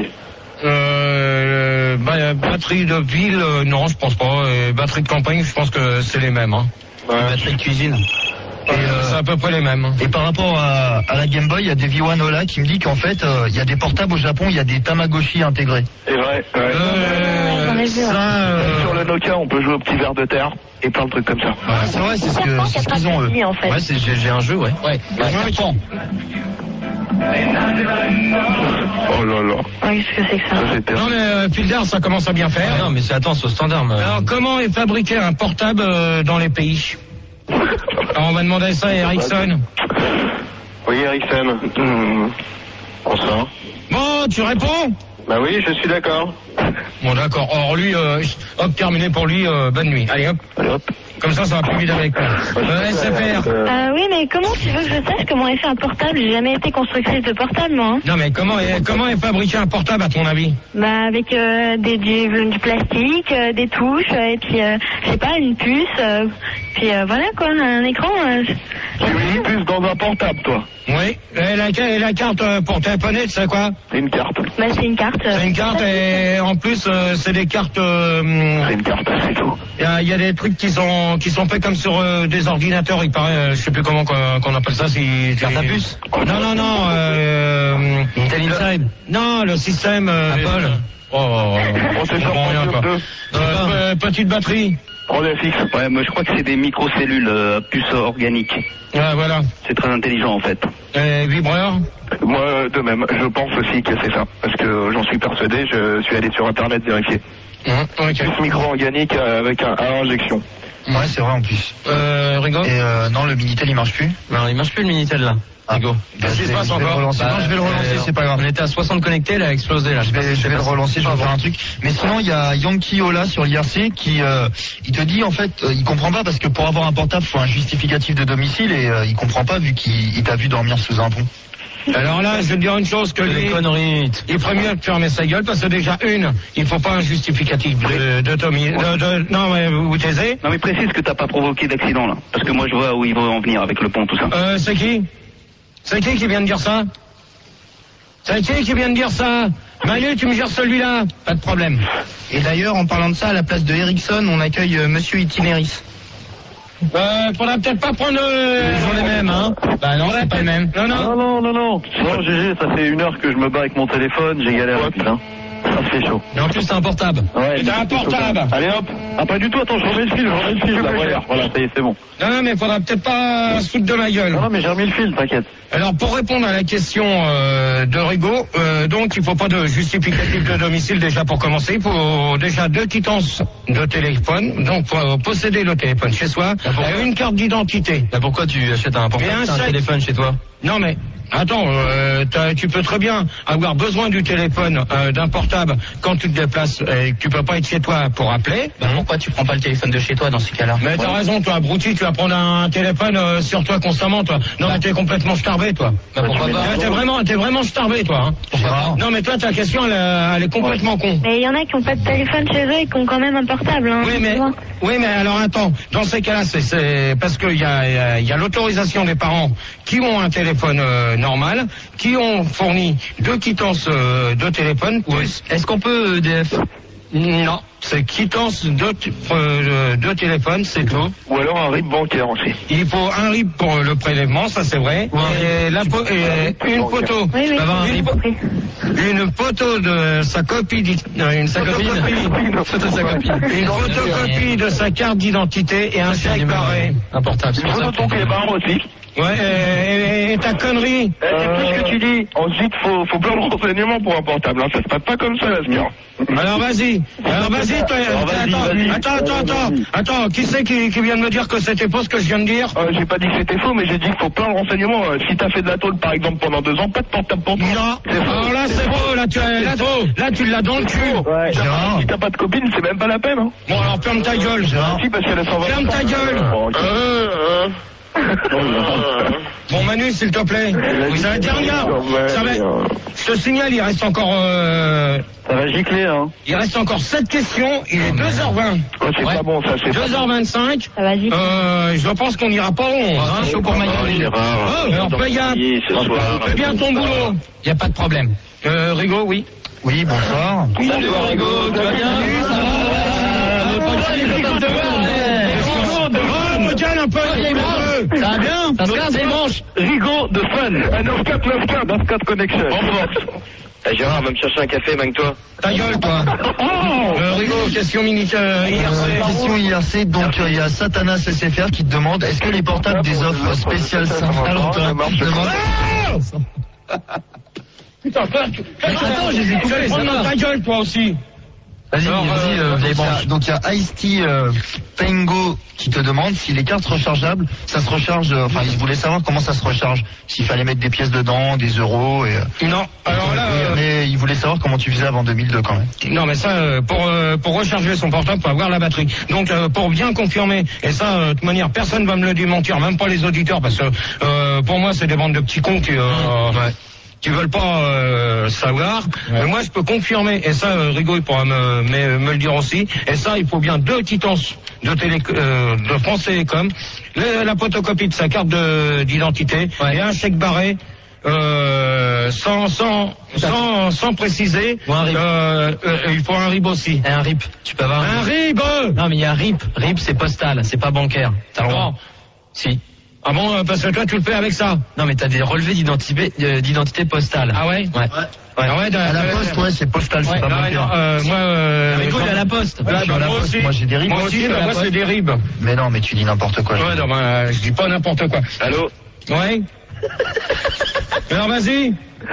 [SPEAKER 2] Euh, bah, batterie de ville, euh, non, je pense pas. Euh, batterie de campagne, je pense que c'est les mêmes, hein.
[SPEAKER 8] Batterie de cuisine.
[SPEAKER 2] Et, euh, c'est à peu près les mêmes. hein.
[SPEAKER 1] Et par rapport à, à la Game Boy, il y a Davy One Ola qui me dit qu'en fait, euh, il y a des portables au Japon, il y a des Tamagotchi intégrés.
[SPEAKER 5] C'est vrai. Ouais.
[SPEAKER 2] Euh,
[SPEAKER 3] J'en ai vu,
[SPEAKER 2] ça, euh,
[SPEAKER 5] Sur le Nokia, on peut jouer au petit verre de terre et plein de trucs comme ça.
[SPEAKER 1] Ouais, c'est vrai, c'est ce que- c'est ce qu'ils ont, eux.
[SPEAKER 3] en fait.
[SPEAKER 8] Ouais, c'est, j'ai, j'ai un jeu, ouais.
[SPEAKER 2] ouais.
[SPEAKER 1] Bah, serpent.
[SPEAKER 5] Oh là là.
[SPEAKER 3] Oui, qu'est-ce que c'est que ça?
[SPEAKER 5] Ça c'était.
[SPEAKER 2] Non mais euh, Pildar, ça commence à bien faire.
[SPEAKER 8] Ah non, mais c'est, attends, c'est au standard. mais-
[SPEAKER 2] Alors comment est fabriqué un portable euh, dans les pays? Alors on va demander ça à Ericsson.
[SPEAKER 5] Oui, Ericsson. Hum. Bonsoir.
[SPEAKER 2] Bon, tu réponds?
[SPEAKER 5] Bah oui, je suis d'accord.
[SPEAKER 2] Bon d'accord. Or lui, euh, hop, terminé pour lui, euh, bonne nuit. Allez hop.
[SPEAKER 5] Allez hop.
[SPEAKER 2] Comme ça, ça va plus vite avec lui. Euh, S F R.
[SPEAKER 5] Euh,
[SPEAKER 3] Euh, oui, mais comment tu veux que je sache comment est fait un portable? J'ai jamais été constructrice de portable, moi. Hein.
[SPEAKER 2] Non mais comment est, comment est fabriqué un portable à ton avis?
[SPEAKER 3] Bah, avec euh, des, du, du plastique, euh, des touches, euh, et puis, euh, je sais pas, une puce, euh, puis euh, voilà quoi, un écran. Euh,
[SPEAKER 5] Tu mets une puce dans un portable, toi.
[SPEAKER 2] Oui. Et la, et la carte euh, pour téléphoner, tu sais quoi?
[SPEAKER 5] C'est une carte.
[SPEAKER 3] bah, c'est une carte. euh,
[SPEAKER 2] C'est une carte et en plus euh, c'est des cartes. euh,
[SPEAKER 5] C'est une carte, c'est tout.
[SPEAKER 2] Il y, a- il y a des trucs qui sont qui sont faits comme sur euh, des ordinateurs, il paraît, euh, je sais plus comment qu'on, qu'on appelle ça, si
[SPEAKER 8] Carte à puce.
[SPEAKER 2] Non non non. Euh,
[SPEAKER 8] Intel Inside.
[SPEAKER 2] non, le système. euh,
[SPEAKER 8] Apple.
[SPEAKER 2] Oh, oh, oh,
[SPEAKER 5] Oh, c'est
[SPEAKER 2] je
[SPEAKER 5] sur
[SPEAKER 2] comprends rien,
[SPEAKER 5] Pentium
[SPEAKER 2] quoi.
[SPEAKER 5] deux.
[SPEAKER 2] Euh, pe- petite batterie.
[SPEAKER 5] Relais fixe.
[SPEAKER 4] Ouais, mais je crois que c'est des microcellules euh, puces organiques.
[SPEAKER 2] Ouais, voilà.
[SPEAKER 4] C'est très intelligent en fait.
[SPEAKER 2] Et vibreur.
[SPEAKER 5] Moi, de même, je pense aussi que c'est ça. Parce que j'en suis persuadé, je suis allé sur Internet vérifier.
[SPEAKER 2] Hum, ok.
[SPEAKER 5] Puce micro-organique euh, avec un, à injection.
[SPEAKER 1] Ouais, c'est vrai en plus.
[SPEAKER 2] Euh, Rigo.
[SPEAKER 1] Et euh, non, le Minitel il marche plus.
[SPEAKER 8] Non, il marche plus le Minitel là. Rigo.
[SPEAKER 1] Bah,
[SPEAKER 2] Qu'est-ce qui
[SPEAKER 1] je
[SPEAKER 2] se
[SPEAKER 1] vais-
[SPEAKER 2] passe
[SPEAKER 1] je vais le
[SPEAKER 2] encore
[SPEAKER 1] relancer.
[SPEAKER 8] Bah,
[SPEAKER 1] Non, je vais le relancer,
[SPEAKER 8] euh,
[SPEAKER 1] c'est pas grave.
[SPEAKER 8] On était à soixante connectés, il a explosé là.
[SPEAKER 1] Je vais, je vais le relancer, je vais faire un truc. Mais sinon, il y a Yankee Ola sur l'I R C qui, euh, il te dit en fait, euh, il comprend pas parce que pour avoir un portable, faut un justificatif de domicile et euh, il comprend pas vu qu'il il t'a vu dormir sous un pont.
[SPEAKER 2] Alors là, je vais te dire une chose que
[SPEAKER 8] Des
[SPEAKER 2] lui,
[SPEAKER 8] conneries.
[SPEAKER 2] il ferait mieux de fermer sa gueule parce que déjà une, il faut pas un justificatif de, de Tommy. De, de- non mais vous vous taisez.
[SPEAKER 4] Non mais précise que t'as pas provoqué d'accident là. Parce que moi je vois où ils vont en venir avec le pont, tout ça.
[SPEAKER 2] Euh, c'est qui? C'est qui qui vient de dire ça? C'est qui qui vient de dire ça? Manu, tu me gères celui-là? Pas de problème.
[SPEAKER 9] Et d'ailleurs, en parlant de ça, à la place de Ericsson, on accueille euh, Monsieur Itinéris.
[SPEAKER 2] Euh, faudra peut-être pas prendre euh,
[SPEAKER 8] Ils ont les mêmes, hein. Bah non, c'est pas le même.
[SPEAKER 2] Non, non.
[SPEAKER 5] Non, non, non, non. Non, G G, ça fait une heure que je me bats avec mon téléphone, j'ai galéré. Putain. Ça c'est chaud.
[SPEAKER 8] Et en plus, c'est un portable.
[SPEAKER 5] Ouais,
[SPEAKER 2] T'as un portable.
[SPEAKER 5] Allez hop. Ah, pas du tout, attends, je remets le fil, je remets le fil. Là, voilà, voilà, ça y est, c'est bon.
[SPEAKER 2] Non, non, mais faudra peut-être pas se foutre de ma gueule.
[SPEAKER 5] Non, non, mais j'ai remis le fil, t'inquiète.
[SPEAKER 2] Alors, pour répondre à la question euh, de Rigaud, euh, donc il faut pas de justificatif de domicile déjà pour commencer. Il faut déjà deux quittances de téléphone. Donc, faut posséder le téléphone chez soi. Et une carte d'identité.
[SPEAKER 8] Bah pourquoi tu achètes un
[SPEAKER 2] Et un
[SPEAKER 8] portable, un
[SPEAKER 2] chèque.
[SPEAKER 8] téléphone chez toi?
[SPEAKER 2] Non, mais Attends, euh, tu peux très bien avoir besoin du téléphone, euh, d'un portable quand tu te déplaces et que tu peux pas être chez toi pour appeler.
[SPEAKER 8] Bah, pourquoi tu prends pas le téléphone de chez toi dans ces cas-là?
[SPEAKER 2] Mais t'as ouais. raison, toi, abruti, tu vas prendre un téléphone euh, sur toi constamment, toi. Non, mais t'es complètement starbé, toi.
[SPEAKER 8] Bah, pourquoi pas?
[SPEAKER 2] T'es vraiment, t'es vraiment starbé, toi. Hein.
[SPEAKER 8] Pourquoi?
[SPEAKER 2] Non, mais toi, ta question, elle, elle est complètement ouais. con.
[SPEAKER 3] Mais il y en a qui ont pas de téléphone chez eux et qui ont quand même un portable. Hein,
[SPEAKER 2] oui, mais, oui, mais alors attends, dans ces cas-là, c'est, c'est parce qu'il y a, il y a l'autorisation des parents qui ont un téléphone euh, normal, qui ont fourni deux quittances euh, de téléphone.
[SPEAKER 8] Oui. Est-ce qu'on peut E D F?
[SPEAKER 2] Non, c'est quittance de, euh, de téléphone, c'est tout.
[SPEAKER 5] Ou alors un R I B bancaire aussi.
[SPEAKER 2] Il faut un R I B pour le prélèvement, ça c'est vrai. Et, la po- et une photo.
[SPEAKER 3] Oui, oui,
[SPEAKER 2] un
[SPEAKER 3] une,
[SPEAKER 2] une photo de sa copie, une
[SPEAKER 8] sa copine.
[SPEAKER 2] Une photo de sa copine. Une photocopie de sa carte d'identité et un chèque barré.
[SPEAKER 8] Important.
[SPEAKER 5] Une photo de ton clébard aussi.
[SPEAKER 2] Ouais, et, et, et ta connerie.
[SPEAKER 5] Eh, c'est plus ce que tu dis. Ensuite, faut, faut plein de renseignements pour un portable. Hein. Ça se passe pas comme ça, l'avenir.
[SPEAKER 2] Alors vas-y. Alors vas-y, toi.
[SPEAKER 5] Alors, vas-y,
[SPEAKER 2] attends,
[SPEAKER 5] vas-y.
[SPEAKER 2] attends, attends, attends. Attends, qui c'est qui, qui vient de me dire que c'était faux ce que je viens de dire?
[SPEAKER 5] Euh, j'ai pas dit que c'était faux, mais j'ai dit qu'il faut plein de renseignements. Euh, si t'as fait de la tôle, par exemple, pendant deux ans, pas de portable pour toi.
[SPEAKER 2] Non.
[SPEAKER 5] C'est faux.
[SPEAKER 2] Alors là, c'est faux. Là, tu, là, là, tu l'as dans le cul.
[SPEAKER 5] Ouais. Gérard. Si t'as pas de copine, c'est même pas la peine. Hein.
[SPEAKER 2] Bon, alors ferme ta gueule, Gérard.
[SPEAKER 5] Si, parce qu'elle a cent vingt.
[SPEAKER 2] Ferme ta gueule.
[SPEAKER 5] Bon, okay. euh, euh.
[SPEAKER 2] Bon Manu, s'il te plaît. Oui, ça va être dernière. Ça va... Je te signale, il reste encore. Euh...
[SPEAKER 5] Ça va gicler, hein.
[SPEAKER 2] Il reste encore sept questions. Il est deux heures vingt.
[SPEAKER 5] Oh, c'est ouais. pas bon, ça. C'est
[SPEAKER 2] deux heures vingt-cinq.
[SPEAKER 3] Ça va gicler.
[SPEAKER 2] Euh, je pense qu'on ira pas rond. Hein, chaud pour ma gueule. Oh, alors fais gaffe. Fais bien ton boulot.
[SPEAKER 8] Y a pas de problème.
[SPEAKER 2] Euh, Rigaud, oui.
[SPEAKER 1] Oui, bonsoir.
[SPEAKER 8] Salut Rigaud, tu vas bien? Ça va?
[SPEAKER 2] Un peu,
[SPEAKER 8] ça va bien? Ça se casse les manches.
[SPEAKER 5] Rigaud de fun. neuf quatre neuf quatre neuf quatre connection.
[SPEAKER 10] Hey Gérard, va me chercher un café, manque-toi.
[SPEAKER 2] Ta gueule, toi. euh, Rigaud, question mini euh, I R C.
[SPEAKER 1] Euh, question I R C, donc il euh, y a Satanas S F R qui te demande est-ce que les portables des offres spéciales demande.
[SPEAKER 2] Putain, toi, tu... Attends, j'ai dit coupé, ça va. Ta gueule, toi aussi.
[SPEAKER 1] Vas-y, vas-y, euh, euh, donc il y a Ice-T euh, Pengo qui te demande si les cartes rechargeables, ça se recharge, euh, enfin il voulait savoir comment ça se recharge, s'il fallait mettre des pièces dedans, des euros et... Euh,
[SPEAKER 2] non, alors là... Euh,
[SPEAKER 1] mais il voulait savoir comment tu faisais avant deux mille deux quand même.
[SPEAKER 2] Non mais ça, euh, pour euh, pour recharger son portable, faut avoir la batterie. Donc euh, pour bien confirmer, et ça, euh, de toute manière, personne va me le démentir, même pas les auditeurs, parce que euh, pour moi c'est des bandes de petits cons qui... Euh, ouais. qui veulent pas euh, savoir, ouais. Mais moi je peux confirmer, et ça euh, Rigaud il pourra me, me, me le dire aussi, et ça il faut bien deux quittances de, télé, euh, de France Télécom, le, la photocopie de sa carte de, d'identité, ouais. Et un chèque barré, euh, sans, sans, sans, sans préciser, euh, euh, il faut un R I B aussi.
[SPEAKER 8] Et un R I P, tu peux avoir un,
[SPEAKER 2] un R I B.
[SPEAKER 8] Non mais il y a un R I P, R I P c'est postal, c'est pas bancaire, t'as le droit. Si.
[SPEAKER 2] Ah bon, parce que toi tu le fais avec ça?
[SPEAKER 8] Non mais t'as des relevés d'identité, euh, d'identité postale.
[SPEAKER 2] Ah ouais?
[SPEAKER 8] Ouais. Ouais.
[SPEAKER 2] Ah ouais,
[SPEAKER 1] à la
[SPEAKER 2] euh,
[SPEAKER 1] poste, ouais, c'est postal,
[SPEAKER 2] ouais,
[SPEAKER 1] c'est pas bancaire.
[SPEAKER 2] Euh, moi, euh,
[SPEAKER 8] Rigaud, il est à la poste.
[SPEAKER 1] Ouais,
[SPEAKER 2] bah,
[SPEAKER 1] moi,
[SPEAKER 2] aussi.
[SPEAKER 1] moi j'ai des R I B.
[SPEAKER 2] Moi aussi, bah, moi c'est des R I B.
[SPEAKER 1] Mais non, mais tu dis n'importe quoi.
[SPEAKER 2] Ouais, non, bah, je dis pas n'importe quoi.
[SPEAKER 10] Allô?
[SPEAKER 2] Ouais. Alors vas-y.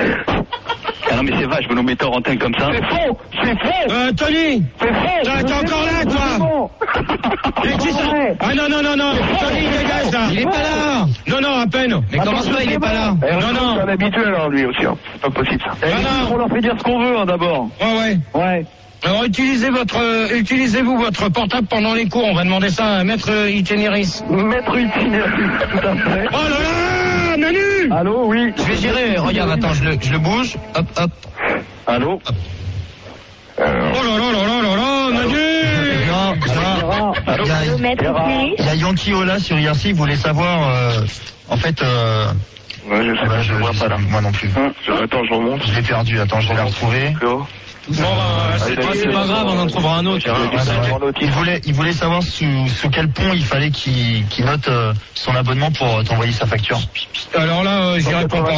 [SPEAKER 5] Ah non mais c'est vache, vous nous mettez en antenne comme ça. C'est faux, c'est faux.
[SPEAKER 2] Euh, Tony.
[SPEAKER 5] C'est faux.
[SPEAKER 2] T'es encore là, toi? Mais qui ça? Ah non, non, non, non. Tony, dégage là.
[SPEAKER 8] Il est pas là.
[SPEAKER 2] Non, non, à peine.
[SPEAKER 8] Mais comment ça, il est pas là?
[SPEAKER 5] Non, non. C'est un habitué alors lui aussi. Hein. C'est pas possible ça.
[SPEAKER 2] Ah, non.
[SPEAKER 5] On leur fait dire ce qu'on veut hein, d'abord.
[SPEAKER 2] Ouais, ouais.
[SPEAKER 5] Ouais.
[SPEAKER 2] Alors utilisez votre, euh, utilisez-vous votre portable pendant les cours. On va demander ça à Maître Itinéris.
[SPEAKER 5] Maître Itinéris, tout à fait.
[SPEAKER 2] Oh là là, Manu.
[SPEAKER 5] Allô, oui.
[SPEAKER 8] Je vais gérer. Regarde, attends, je le, je le bouge. Hop, hop.
[SPEAKER 5] Allô.
[SPEAKER 2] Hop. Euh... Oh là là là là là là, Manu.
[SPEAKER 1] Non, non. Il y a, il y a Yankee Ola sur I R C, il voulait savoir, euh, en fait, euh,
[SPEAKER 5] ouais, je sais pas, je, je vois pas là.
[SPEAKER 1] Moi non plus.
[SPEAKER 5] Hein, attends, je remonte.
[SPEAKER 1] Je l'ai perdu, attends, je vais la retrouver.
[SPEAKER 2] Bon, bah, c'est,
[SPEAKER 8] ah, c'est pas grave, on en trouvera un autre.
[SPEAKER 1] Il voulait, il voulait savoir sous, sous quel pont il fallait qu'il, qu'il note euh, son abonnement pour euh, t'envoyer sa facture.
[SPEAKER 2] Alors là, euh, j'y réponds pas.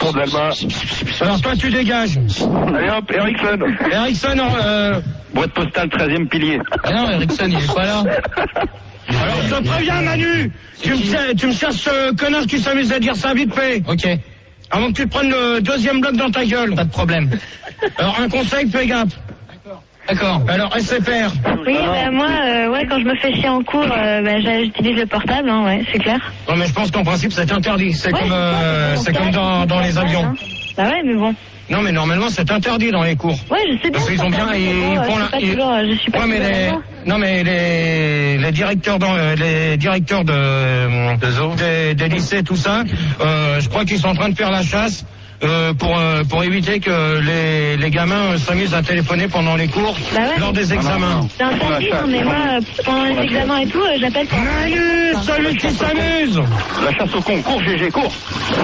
[SPEAKER 2] Alors toi, tu dégages.
[SPEAKER 5] Allez hop, Ericsson.
[SPEAKER 2] Ericsson, euh...
[SPEAKER 5] boîte postale treizième pilier.
[SPEAKER 8] Ah non, Ericsson, il est pas là.
[SPEAKER 2] Alors je te préviens, Manu. Tu me, tu me cherches ce connard qui s'amuse à dire ça vite fait.
[SPEAKER 8] Ok.
[SPEAKER 2] Avant que tu te prennes le deuxième bloc dans ta gueule.
[SPEAKER 8] Pas de problème.
[SPEAKER 2] Alors un conseil, fais gaffe. D'accord. Alors, S F R.
[SPEAKER 3] Oui, bah, moi, euh, ouais, quand je me fais chier en cours, euh, bah, j'utilise le portable, hein, ouais, c'est clair.
[SPEAKER 2] Non, mais je pense qu'en principe, c'est interdit. C'est
[SPEAKER 3] Ouais,
[SPEAKER 2] comme, euh,
[SPEAKER 3] c'est
[SPEAKER 2] c'est comme dans, dans les avions.
[SPEAKER 3] Hein. Bah ouais, mais bon.
[SPEAKER 2] Non, mais normalement, c'est interdit dans les cours.
[SPEAKER 3] Ouais, je sais bien.
[SPEAKER 2] Parce qu'ils ont bien, ils, ils
[SPEAKER 3] bon,
[SPEAKER 2] font
[SPEAKER 3] je
[SPEAKER 2] la,
[SPEAKER 3] suis pas
[SPEAKER 2] ils-
[SPEAKER 3] toujours, euh, je suis pas
[SPEAKER 2] ouais, mais
[SPEAKER 3] toujours
[SPEAKER 2] les,
[SPEAKER 3] d'accord.
[SPEAKER 2] non, mais les, les directeurs dans, euh, les directeurs de, des, des lycées, tout ça, euh, je crois qu'ils sont en train de faire la chasse. Euh, pour euh, pour éviter que les, les gamins euh, s'amusent à téléphoner pendant les cours
[SPEAKER 3] Bah ouais.
[SPEAKER 2] lors des examens.
[SPEAKER 3] C'est interdit, non, mais moi, euh, pendant les examens et tout, euh, j'appelle pour...
[SPEAKER 2] Manu, celui qui s'amuse.
[SPEAKER 10] La chasse au con, cours G G, cours.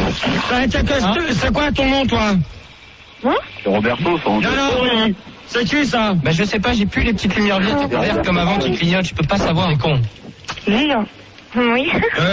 [SPEAKER 2] Ça, t'as- t'as- C'est quoi ton nom, toi?
[SPEAKER 3] Hein?
[SPEAKER 5] C'est Roberto, ça.
[SPEAKER 2] Non, non, c'est qui ça?
[SPEAKER 9] Bah je sais pas, j'ai plus les petites lumières vertes derrière comme avant qui clignotent, je peux pas savoir, c'est con.
[SPEAKER 3] Oui. Oui.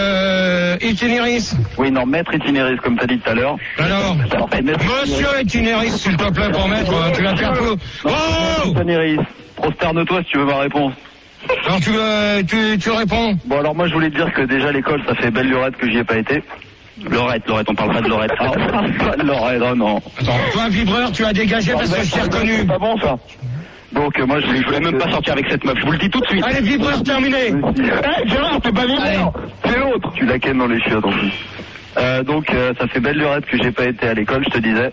[SPEAKER 2] Euh, Itinéris.
[SPEAKER 5] Oui, non, maître itinéris, comme t'as dit tout à l'heure.
[SPEAKER 2] Alors,
[SPEAKER 5] Alors, maître
[SPEAKER 2] monsieur Itinéris, s'il te plaît, pour mettre, euh, tu vas faire tout. Oh!
[SPEAKER 5] itinéris. Prosterne-toi si tu veux ma réponse.
[SPEAKER 2] Alors tu, euh, tu, tu réponds.
[SPEAKER 5] Bon, alors moi, je voulais te dire que déjà, l'école, ça fait belle lurette que j'y ai pas été. Lorette, Lorette, on parle pas de Lorette. Ah, pas de Lorette, oh non.
[SPEAKER 2] Attends, toi, vibreur, tu as dégagé parce que je t'ai reconnu.
[SPEAKER 5] C'est pas bon, ça. Donc, euh, moi, je, je voulais même pas sortir avec cette meuf. Je vous le dis tout de suite.
[SPEAKER 2] Allez, vibreur, terminé.
[SPEAKER 5] Eh, Gérard, t'es pas vibreur. C'est l'autre. Tu la kennes dans les chiottes, en plus. Euh, donc, euh, ça fait belle lurette que j'ai pas été à l'école, je te disais.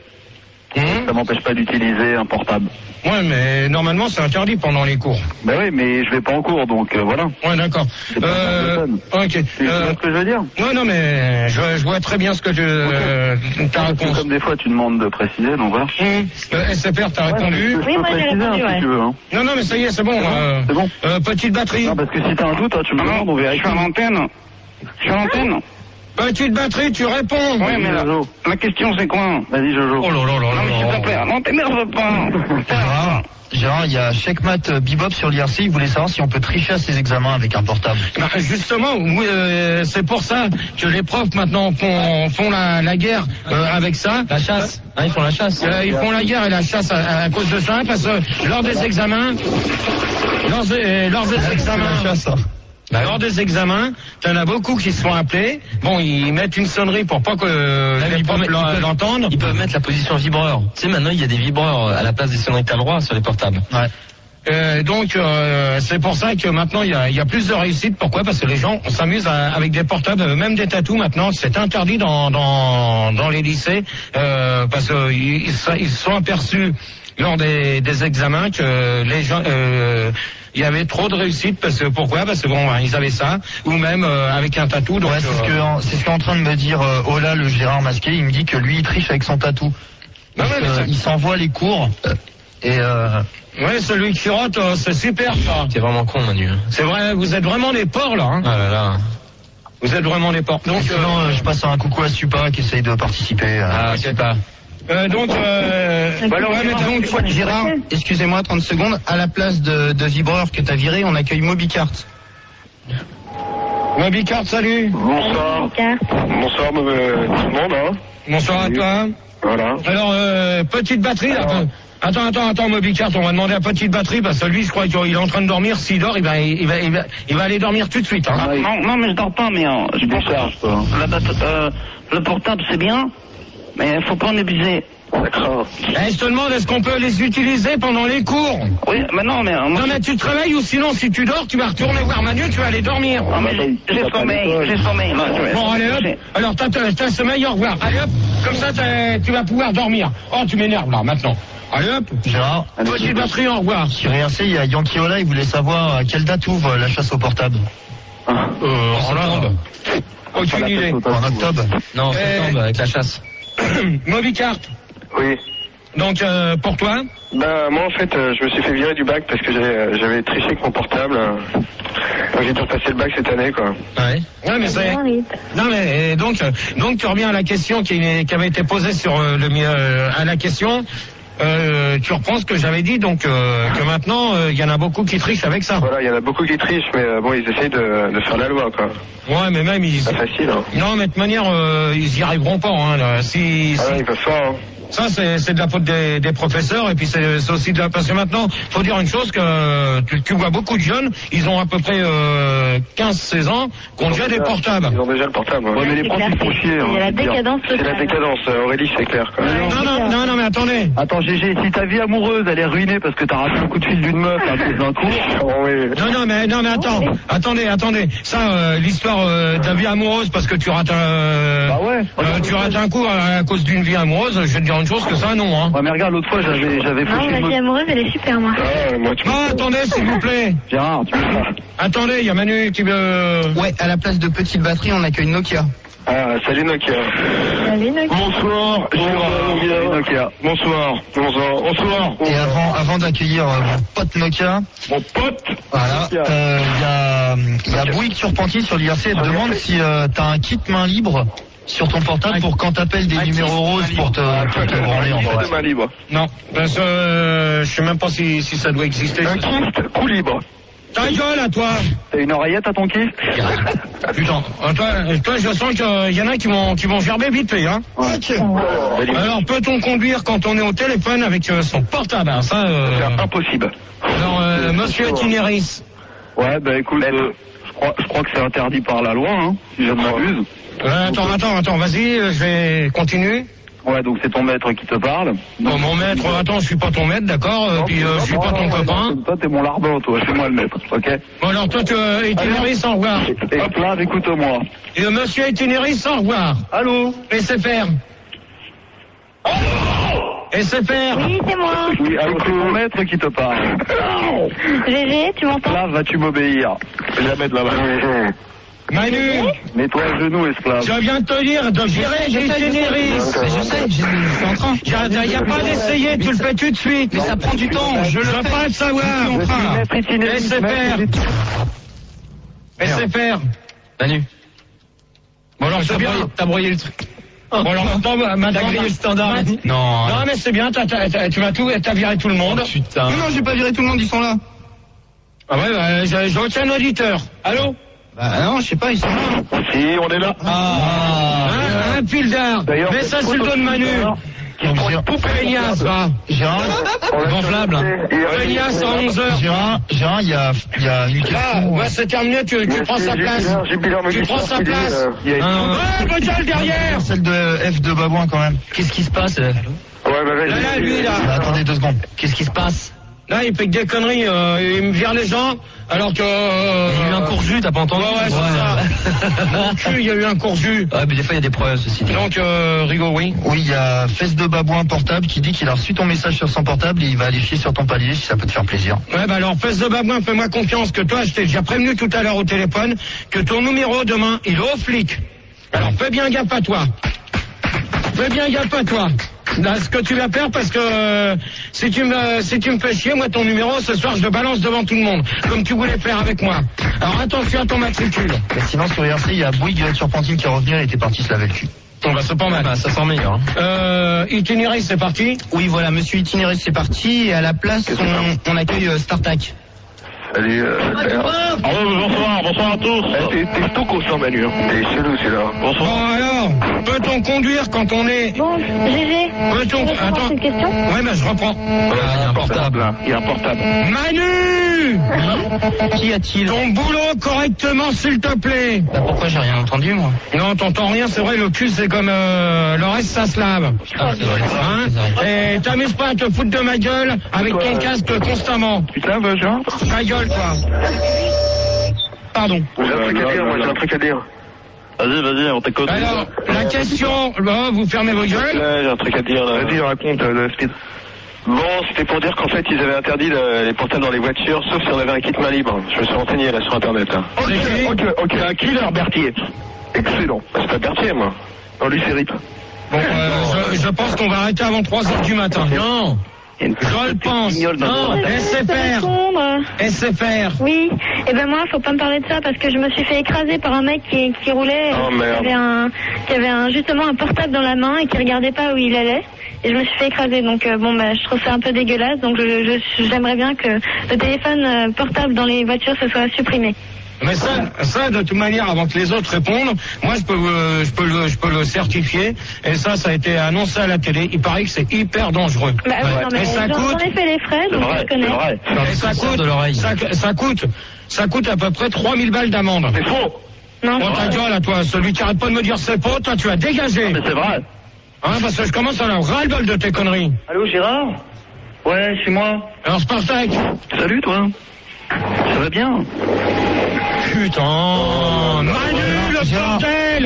[SPEAKER 2] Hum
[SPEAKER 5] Ça m'empêche pas d'utiliser un portable.
[SPEAKER 2] Ouais, mais normalement, c'est interdit pendant les cours.
[SPEAKER 5] Bah oui, mais je vais pas en cours, donc euh, voilà.
[SPEAKER 2] Ouais, d'accord.
[SPEAKER 5] C'est pas
[SPEAKER 2] Euh,
[SPEAKER 5] ça,
[SPEAKER 2] ok.
[SPEAKER 5] Tu sais
[SPEAKER 2] Euh,
[SPEAKER 5] ce que je veux dire?
[SPEAKER 2] non, non, mais je, je vois très bien ce que tu, euh, ta réponse.
[SPEAKER 5] Comme des fois, tu demandes de préciser, donc voilà.
[SPEAKER 2] Hum. Euh, S F R, t'as répondu.
[SPEAKER 3] Oui, moi, j'ai
[SPEAKER 5] Préciser, hein,
[SPEAKER 3] répondu,
[SPEAKER 5] si
[SPEAKER 3] ouais.
[SPEAKER 5] tu veux, hein.
[SPEAKER 2] Non, non, mais ça y est, c'est bon. euh,
[SPEAKER 5] C'est bon.
[SPEAKER 2] euh, petite batterie.
[SPEAKER 5] Non, parce que si t'as un doute, hein, tu me demandes, on
[SPEAKER 4] Je
[SPEAKER 5] vérifie.
[SPEAKER 4] suis à l'antenne. Je suis à l'antenne.
[SPEAKER 2] Petite batterie, tu réponds.
[SPEAKER 4] Oui, mais la,
[SPEAKER 5] Jojo.
[SPEAKER 4] la question c'est quoi?
[SPEAKER 5] Vas-y, Jojo.
[SPEAKER 2] Oh là là là
[SPEAKER 4] Non, mais s'il
[SPEAKER 2] là.
[SPEAKER 4] te plaît, non, t'énerve pas.
[SPEAKER 1] Gérard, Gérard, il y a Checkmat euh, Bebop sur l'I R C, il voulait savoir si on peut tricher à ses examens avec un portable.
[SPEAKER 2] Bah, justement, oui, euh, c'est pour ça que les profs maintenant font, font la, la guerre euh, avec ça.
[SPEAKER 8] La chasse. Hein, ils font la chasse.
[SPEAKER 2] Euh, ils font la guerre et la chasse à, à cause de ça, parce que lors des examens, lors des, lors des examens,
[SPEAKER 1] C'est la chasse, hein.
[SPEAKER 2] Bah, lors des examens, t'en as beaucoup qui se font appeler. Bon, ils mettent une sonnerie pour pas que euh,
[SPEAKER 8] Là,
[SPEAKER 2] les
[SPEAKER 8] ils
[SPEAKER 2] profs
[SPEAKER 8] peuvent- ils
[SPEAKER 2] l'en-
[SPEAKER 8] peuvent-
[SPEAKER 2] l'entendent.
[SPEAKER 8] Ils peuvent mettre la position vibreur. Tu sais, maintenant, il y a des vibreurs à la place des sonneries, t'as le droit sur les portables.
[SPEAKER 1] Ouais.
[SPEAKER 2] Euh, donc euh, c'est pour ça que maintenant il y a, il y a plus de réussite. Pourquoi? Parce que les gens s'amusent à- avec des portables, même des tatous maintenant. C'est interdit dans dans, dans les lycées euh, parce que ils, ils se- ils se sont aperçus lors des, des examens que les gens euh, il y avait trop de réussite parce que pourquoi? Parce que bon, ben, ils avaient ça ou même euh, avec un tatou. Donc
[SPEAKER 1] Ouais, c'est ce
[SPEAKER 2] euh,
[SPEAKER 1] que en- c'est ce qu'est en train de me dire euh, Ola, le Gérard masqué. Il me dit que lui, il triche avec son tatou.
[SPEAKER 2] Ah ouais,
[SPEAKER 1] Parce
[SPEAKER 2] mais
[SPEAKER 1] que
[SPEAKER 2] ça-
[SPEAKER 1] il s'envoie les cours euh, et euh,
[SPEAKER 2] ouais, celui qui rote, euh, c'est super ça.
[SPEAKER 8] T'es vraiment con, Manu.
[SPEAKER 2] C'est vrai, vous êtes vraiment des porcs là. Hein.
[SPEAKER 8] Ah là là.
[SPEAKER 2] Vous êtes vraiment des porcs. Donc
[SPEAKER 1] sinon,
[SPEAKER 2] euh,
[SPEAKER 1] euh, je passe un coucou à Supa qui essaye de participer. euh.
[SPEAKER 8] Ah, c'est pas.
[SPEAKER 2] euh, donc euh,
[SPEAKER 3] Bah alors,
[SPEAKER 2] ouais, mais donc
[SPEAKER 9] Gérard, excusez-moi trente secondes, à la place de, de vibreur que t'as viré, on accueille Mobicart.
[SPEAKER 2] Mobicart, salut.
[SPEAKER 5] Bonsoir. Bonsoir, euh, tout le monde, hein.
[SPEAKER 2] Bonsoir à toi.
[SPEAKER 5] Voilà.
[SPEAKER 2] Alors, euh, petite batterie, là.
[SPEAKER 5] Alors.
[SPEAKER 2] Attends, attends, attends, Mobicart, on va demander à petite batterie, parce que lui, je crois qu'il est en train de dormir. S'il dort, il va, il va, il va, il va aller dormir tout de suite, hein.
[SPEAKER 5] Ah,
[SPEAKER 4] Non, non, mais je dors pas, mais euh, je pense
[SPEAKER 5] Décharge, toi.
[SPEAKER 4] que la batte- euh, le portable c'est bien, mais il faut pas en abuser.
[SPEAKER 5] D'accord.
[SPEAKER 2] Eh, je te demande, est-ce qu'on peut les utiliser pendant les cours?
[SPEAKER 4] Oui, mais non, mais euh, moi,
[SPEAKER 2] Non, mais tu te réveilles ou sinon, si tu dors, tu vas retourner voir Manu, tu vas aller dormir.
[SPEAKER 4] non, mais j'ai- j'ai sommeil, j'ai sommeil. moi, je vais-
[SPEAKER 2] Bon, allez hop.
[SPEAKER 4] j'ai-
[SPEAKER 2] Alors, t'as, t'as, t'as sommeil, au revoir. Allez hop. Comme ça, t'as- tu vas pouvoir dormir. Oh, tu m'énerves, là, maintenant. Allez hop.
[SPEAKER 1] Gérard,
[SPEAKER 2] Petite batterie, au revoir.
[SPEAKER 1] sur I R C, il y a Yankee Ola, il voulait savoir à quelle date ouvre la chasse au portable.
[SPEAKER 2] Euh, en Hollande. Aucune idée.
[SPEAKER 1] En octobre.
[SPEAKER 8] Non, en
[SPEAKER 2] Eh.
[SPEAKER 8] septembre, avec la chasse.
[SPEAKER 2] Mobicart.
[SPEAKER 11] Oui.
[SPEAKER 2] Donc, euh, pour toi?
[SPEAKER 11] Ben moi en fait euh, je me suis fait virer du bac parce que j'avais euh, j'avais triché avec mon portable. euh. Donc j'ai dû repasser le bac cette année quoi.
[SPEAKER 8] Ouais.
[SPEAKER 2] Ouais, mais c'est... Non, mais euh, donc, euh, donc tu reviens à la question qui, qui avait été posée sur euh, le euh, à la question. Euh, tu reprends ce que j'avais dit, donc euh, que maintenant il y en a beaucoup qui trichent avec ça.
[SPEAKER 11] Voilà, il y en a beaucoup qui trichent mais euh, bon ils essayent de, de faire la loi quoi.
[SPEAKER 2] Ouais, mais même ils.
[SPEAKER 11] C'est pas facile hein.
[SPEAKER 2] Non, mais de toute manière euh, ils y arriveront pas. Hein, là. Si,
[SPEAKER 11] Ah
[SPEAKER 2] si-
[SPEAKER 11] ouais, ils peuvent fort hein.
[SPEAKER 2] Ça, c'est, c'est de la faute des, des professeurs, et puis c'est, c'est aussi de la... Parce que maintenant, faut dire une chose, que tu, tu vois beaucoup de jeunes, ils ont à peu près euh, quinze seize ans, qui ont déjà des portables.
[SPEAKER 11] Ils ont déjà le portable. Ouais,
[SPEAKER 5] Ouais, mais les profs ils font chier.
[SPEAKER 3] Il y a la
[SPEAKER 5] hein.
[SPEAKER 3] décadence
[SPEAKER 11] C'est la
[SPEAKER 3] totale.
[SPEAKER 11] décadence, euh, Aurélie c'est clair quoi.
[SPEAKER 2] Non, non, non, non, mais mais attendez.
[SPEAKER 5] Attends, G G, si ta vie amoureuse, elle est ruinée parce que t'as raté un coup de fil d'une meuf à cause d'un coup.
[SPEAKER 11] Oh, oui.
[SPEAKER 2] Non, non, mais, non, mais attends. Attendez, attendez. Ça, euh, l'histoire euh, de la vie amoureuse parce que tu rates un... Euh,
[SPEAKER 5] bah ouais.
[SPEAKER 2] Euh, tu rates un coup à, à cause d'une vie amoureuse, je vais te dire une chose que ça, non, hein.
[SPEAKER 5] Ouais, mais regarde, l'autre fois, j'avais, j'avais
[SPEAKER 3] Non, ma vie amoureuse, elle est super, moi.
[SPEAKER 11] Ah, moi, tu
[SPEAKER 2] Ah, attendez, s'il vous plaît.
[SPEAKER 5] Gérard, tu veux ça?
[SPEAKER 2] Attendez, il y a Manu qui veut...
[SPEAKER 9] Ouais, à la place de petite batterie, on accueille Nokia.
[SPEAKER 11] Ah, salut Nokia.
[SPEAKER 3] Salut, Nokia.
[SPEAKER 11] Bonsoir, Gérard.
[SPEAKER 5] Nokia.
[SPEAKER 11] Bonsoir. Bonsoir. Bonsoir.
[SPEAKER 1] Et avant, avant d'accueillir euh, mon pote Nokia,
[SPEAKER 11] Mon pote.
[SPEAKER 1] voilà, il euh, y a, y a Bouygues Turpentine sur l'I R C, elle te demande si euh, t'as un kit main libre sur ton portable pour quand t'appelles des numéros roses pour te, pour te branler en fait.
[SPEAKER 11] de main libre.
[SPEAKER 2] Non, parce que euh, je sais même pas si, si ça doit exister.
[SPEAKER 11] Un kist, coup libre.
[SPEAKER 2] Ta gueule à toi.
[SPEAKER 5] T'as une oreillette à ton kiff?
[SPEAKER 2] Putain, euh, toi, euh, toi je sens qu'il y en a qui vont, qui vont gerber vite fait, hein.
[SPEAKER 5] Ouais.
[SPEAKER 2] Alors, peut-on conduire quand on est au téléphone avec euh, son portable, hein, ça, euh...
[SPEAKER 11] C'est impossible.
[SPEAKER 2] Alors, euh, monsieur Itinéris.
[SPEAKER 5] Ouais, bah écoute, euh, je crois, je crois que c'est interdit par la loi, hein, si je ne m'abuse.
[SPEAKER 2] Euh, attends, attends, attends, vas-y, euh, je vais continuer.
[SPEAKER 5] Ouais, donc c'est ton maître qui te parle.
[SPEAKER 2] Bon, mon maître, attends, je suis pas ton maître, d'accord, euh, puis euh, je suis pas ton copain.
[SPEAKER 5] Toi, t'es mon larbin, toi, c'est moi le maître, ok?
[SPEAKER 2] Bon, alors toi, tu euh, Itinéris, au revoir.
[SPEAKER 5] Et hop là, écoute-moi.
[SPEAKER 2] Et le monsieur Itinéris, au revoir.
[SPEAKER 5] Allô?
[SPEAKER 2] Laissez faire. Laissez faire.
[SPEAKER 3] Oui, c'est moi.
[SPEAKER 5] Oui, allô, c'est mon maître qui te parle.
[SPEAKER 3] Gégé, tu m'entends?
[SPEAKER 5] Là, vas-tu m'obéir?
[SPEAKER 11] Jamais de la main.
[SPEAKER 2] Manu,
[SPEAKER 5] Mets-toi à genoux, esclave.
[SPEAKER 2] je viens de te dire de gérer Itinéris.
[SPEAKER 9] Je sais, je suis en train.
[SPEAKER 2] Il n'y a pas d'essayer, tu le fais tout de suite.
[SPEAKER 9] Mais ça prend du temps, je le
[SPEAKER 2] Je veux
[SPEAKER 9] fais.
[SPEAKER 2] pas le savoir.
[SPEAKER 5] Maître Itinéris,
[SPEAKER 2] Laissez
[SPEAKER 5] maître
[SPEAKER 2] faire.
[SPEAKER 5] Itinéris.
[SPEAKER 2] Laissez faire.
[SPEAKER 8] Manu.
[SPEAKER 2] Bon, alors, c'est bien.
[SPEAKER 8] T'as broyé le truc.
[SPEAKER 2] Bon, alors, attends, maintenant,
[SPEAKER 8] T'as grillé le standard.
[SPEAKER 2] Non, non, mais c'est bien, t'as, t'as, t'as, tu m'as tout, t'as viré tout le monde.
[SPEAKER 8] Putain.
[SPEAKER 9] Non, non, j'ai pas viré tout le monde, ils sont là.
[SPEAKER 2] Ah ouais, bah, je, je retiens l'auditeur. Allô?
[SPEAKER 9] Bah non, je sais pas, ils sont là.
[SPEAKER 11] Si, on est là.
[SPEAKER 2] Ah, un, un pildard.
[SPEAKER 5] D'ailleurs,
[SPEAKER 2] Mais ça, c'est le dos de Manu. Peignasse, va.
[SPEAKER 1] Gérard,
[SPEAKER 8] Gonflable.
[SPEAKER 2] Peignasse à onze heures.
[SPEAKER 1] Gérard, Gérard, il y a, il y a une
[SPEAKER 2] Là,
[SPEAKER 1] question.
[SPEAKER 2] ouais, c'est terminé, tu, tu prends sa place. Tu prends sa place.
[SPEAKER 5] Il y a une-
[SPEAKER 8] Non, non, non.
[SPEAKER 2] Ouais, votre gueule derrière.
[SPEAKER 1] Celle de F de Babouin quand même.
[SPEAKER 8] Qu'est-ce qui se passe euh
[SPEAKER 11] Ouais, bah
[SPEAKER 2] Là, là,
[SPEAKER 11] vas-y.
[SPEAKER 2] lui, là.
[SPEAKER 1] Bah, attendez deux secondes.
[SPEAKER 8] Qu'est-ce qui se passe?
[SPEAKER 2] Là, il fait que des conneries, euh, il me vire les gens, alors que... Euh,
[SPEAKER 8] Il y a eu un courju, t'as pas entendu?
[SPEAKER 2] Ouais, ouais, c'est ça. Mon cul, il y a eu un courju.
[SPEAKER 8] Ouais, mais des fois, il y a des problèmes, ceci dit.
[SPEAKER 2] Donc, euh, Rigaud, oui.
[SPEAKER 1] Oui, il y a Fesse de Babouin portable qui dit qu'il a reçu ton message sur son portable et il va aller fier sur ton palier si ça peut te faire plaisir.
[SPEAKER 2] Ouais, bah alors, fesse de babouin, fais-moi confiance que toi, je t'ai déjà prévenu tout à l'heure au téléphone que ton numéro demain, il est au flic. Alors, fais bien gaffe à toi. Fais bien gaffe à toi. Là, ce que tu vas faire, parce que euh, si tu me si tu me fais chier, moi, ton numéro, ce soir, je le balance devant tout le monde, comme tu voulais faire avec moi. Alors, attention à ton matricule.
[SPEAKER 1] Mais sinon, sur I R C, il y a Bouygues Turpentine qui est revenu, elle était partie se laver le cul.
[SPEAKER 2] Bon, bah, c'est pas mal.
[SPEAKER 8] Bah, ça sent meilleur. Hein.
[SPEAKER 2] Euh, Itinéris, c'est parti.
[SPEAKER 9] Oui, voilà, monsieur Itinéris, c'est parti. Et à la place, on, on accueille euh, StarTac.
[SPEAKER 5] Salut, euh,
[SPEAKER 11] Oh, bonsoir, bonsoir à tous.
[SPEAKER 5] Eh, t'es, t'es stocos, hein, Manu. T'es chelou, celui-là.
[SPEAKER 11] Bonsoir.
[SPEAKER 2] Bon, alors, peut-on conduire quand on est...
[SPEAKER 3] Bon, Gégé.
[SPEAKER 2] Peut-on...
[SPEAKER 3] Je
[SPEAKER 2] Attends.
[SPEAKER 3] une question.
[SPEAKER 2] Ouais, bah, je reprends.
[SPEAKER 11] Voilà, il y a un portable, là. Il y a un portable.
[SPEAKER 2] Manu!
[SPEAKER 9] Qu'y a-t-il?
[SPEAKER 2] Ton boulot correctement, s'il te plaît.
[SPEAKER 9] Bah pourquoi j'ai rien entendu, moi?
[SPEAKER 2] Non, t'entends rien, c'est vrai, le cul, c'est comme euh, le reste, ça se lave.
[SPEAKER 9] Ah, c'est vrai.
[SPEAKER 2] Hein?
[SPEAKER 9] C'est vrai.
[SPEAKER 2] Et t'amuses pas à te foutre de ma gueule avec ton casque constamment.
[SPEAKER 5] Putain, bah, Jean.
[SPEAKER 2] Ta gueule, quoi. Pardon.
[SPEAKER 11] J'ai un truc à dire, moi, j'ai un truc à dire. Vas-y, vas-y, on t'écoute.
[SPEAKER 2] Alors, la question... Bah, vous fermez vos gueules.
[SPEAKER 11] Ouais, j'ai un truc à dire, là.
[SPEAKER 5] Vas-y, raconte, euh, le speed.
[SPEAKER 11] Bon, c'était pour dire qu'en fait, ils avaient interdit le- les portables dans les voitures, sauf si on avait un kit main libre. Je me suis renseigné, là, sur Internet, là.
[SPEAKER 5] Ok,
[SPEAKER 2] C'est qui
[SPEAKER 5] ok, ok, un killer Berthier. Excellent.
[SPEAKER 11] Bah, c'est pas Berthier, moi.
[SPEAKER 5] Non, lui, c'est Rip.
[SPEAKER 2] Bon, euh, je, je pense qu'on va arrêter avant trois heures du matin. Non. Je le pense. Non, laissez faire.
[SPEAKER 3] Répondre.
[SPEAKER 2] Laissez faire.
[SPEAKER 3] Oui. Et ben moi, faut pas me parler de ça parce que je me suis fait écraser par un mec qui, qui roulait,
[SPEAKER 11] Oh,
[SPEAKER 3] qui
[SPEAKER 11] merde.
[SPEAKER 3] avait un, qui avait un, justement un portable dans la main et qui regardait pas où il allait. Et je me suis fait écraser. Donc euh, bon, bah, je trouve ça un peu dégueulasse. Donc je, je, j'aimerais bien que le téléphone euh, portable dans les voitures se soit supprimé.
[SPEAKER 2] Mais ça, ça, de toute manière, avant que les autres répondent, moi, je peux, euh, je peux le, je peux le certifier. Et ça, ça a été annoncé à la télé. Il paraît que c'est hyper dangereux.
[SPEAKER 3] Bah oui, non, mais
[SPEAKER 2] Et ça
[SPEAKER 3] j'en
[SPEAKER 2] coûte.
[SPEAKER 3] j'en ai fait les frais,
[SPEAKER 11] C'est
[SPEAKER 3] donc
[SPEAKER 11] vrai,
[SPEAKER 3] je
[SPEAKER 11] c'est
[SPEAKER 3] connais.
[SPEAKER 11] vrai.
[SPEAKER 2] Et ça
[SPEAKER 8] Sors
[SPEAKER 2] coûte.
[SPEAKER 8] de l'oreille.
[SPEAKER 2] Ça, ça coûte. Ça coûte à peu près trois mille balles d'amende.
[SPEAKER 11] C'est faux.
[SPEAKER 3] Non,
[SPEAKER 2] Oh, ta gueule, à toi, celui qui arrête pas de me dire c'est faux, toi, tu as dégagé.
[SPEAKER 11] Mais c'est vrai.
[SPEAKER 2] Hein, parce que je commence à avoir ras-le-bol de tes conneries.
[SPEAKER 4] Allô, Gérard? Ouais, c'est moi.
[SPEAKER 2] Alors, Spartak.
[SPEAKER 4] Salut, toi. Ça va bien?
[SPEAKER 2] Putain, oh, Manu, le bordel!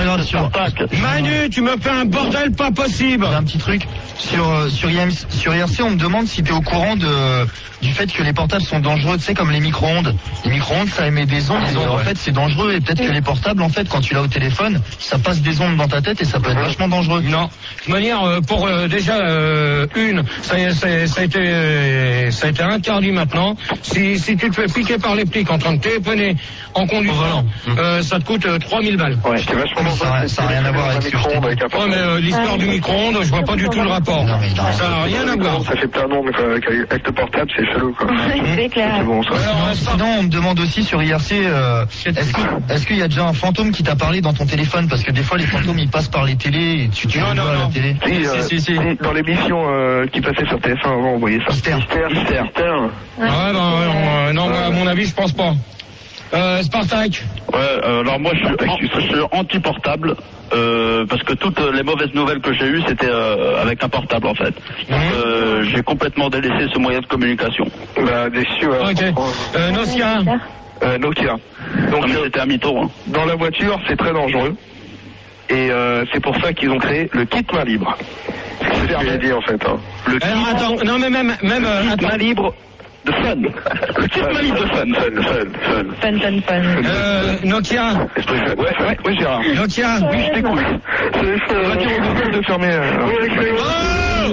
[SPEAKER 2] Manu, tu me fais un bordel pas possible!
[SPEAKER 1] J'ai un petit truc. Sur, euh, sur, I M C, sur I R C, on me demande si t'es au courant de, du fait que les portables sont dangereux, tu sais, comme les micro-ondes. Les micro-ondes, ça émet des ondes, ah, en ouais. fait, c'est dangereux, et peut-être que les portables, en fait, quand tu l'as au téléphone, ça passe des ondes dans ta tête et ça peut être vachement dangereux.
[SPEAKER 2] Non. De toute manière, euh, pour euh, déjà, euh, une, ça, ça, ça, a été, euh, ça a été interdit maintenant. Si, si tu te fais piquer par les flics en train de téléphoner en conduisant, oh, euh, ça te coûte euh, trois mille balles.
[SPEAKER 11] Ouais, c'est vachement
[SPEAKER 1] ça, ça n'a rien à voir avec ce micro-ondes.
[SPEAKER 2] Ouais, mais euh, l'histoire du micro-ondes, je vois pas du tout le rapport. Non, mais non, ça n'a rien à voir.
[SPEAKER 11] Ça fait plein de noms, mais avec, avec le portable, c'est chelou, quoi.
[SPEAKER 3] C'est clair.
[SPEAKER 11] C'est bon, ça.
[SPEAKER 1] Alors, euh, sinon, on me demande aussi sur I R C, euh, est-ce que, est-ce qu'il y a déjà un fantôme qui t'a parlé dans ton téléphone? Parce que des fois, les fantômes, ils passent par les télés et tu, tu
[SPEAKER 2] non,
[SPEAKER 1] les
[SPEAKER 2] non,
[SPEAKER 1] vois
[SPEAKER 2] non.
[SPEAKER 1] à la télé.
[SPEAKER 11] Si, euh,
[SPEAKER 2] si, si, si.
[SPEAKER 11] Dans l'émission euh, qui passait sur T F un avant, on voyait ça.
[SPEAKER 1] Mystère.
[SPEAKER 11] Mystère. Mystère. Mystère.
[SPEAKER 2] Ouais, bah, ouais, on, non, ouais. à mon avis, je pense pas. Euh, Spartak.
[SPEAKER 10] Ouais, euh, alors moi, je suis, en, je suis anti-portable. Euh, parce que toutes les mauvaises nouvelles que j'ai eues, c'était euh, avec un portable en fait.
[SPEAKER 2] Mmh.
[SPEAKER 10] Euh, j'ai complètement délaissé ce moyen de communication.
[SPEAKER 11] Bah, déçu.
[SPEAKER 2] Euh, ok. Euh, Nokia.
[SPEAKER 11] Euh, Nokia. Donc,
[SPEAKER 10] euh, c'était un mytho. Hein.
[SPEAKER 11] Dans la voiture, c'est très dangereux. Et euh, c'est pour ça qu'ils ont créé le kit main libre. C'est ce que j'ai dit en fait. Hein. Le kit
[SPEAKER 2] Alors attends, non mais même, même euh,
[SPEAKER 11] main libre de fun. Le kit main libre de fun. Fun, fun, fun.
[SPEAKER 3] Fun, fun, fun.
[SPEAKER 2] Euh, Nokia.
[SPEAKER 11] Ouais, ouais, oui Gérard.
[SPEAKER 2] Nokia.
[SPEAKER 11] Oui, je t'écoute. C'est la radio Google de fermer.
[SPEAKER 2] Euh...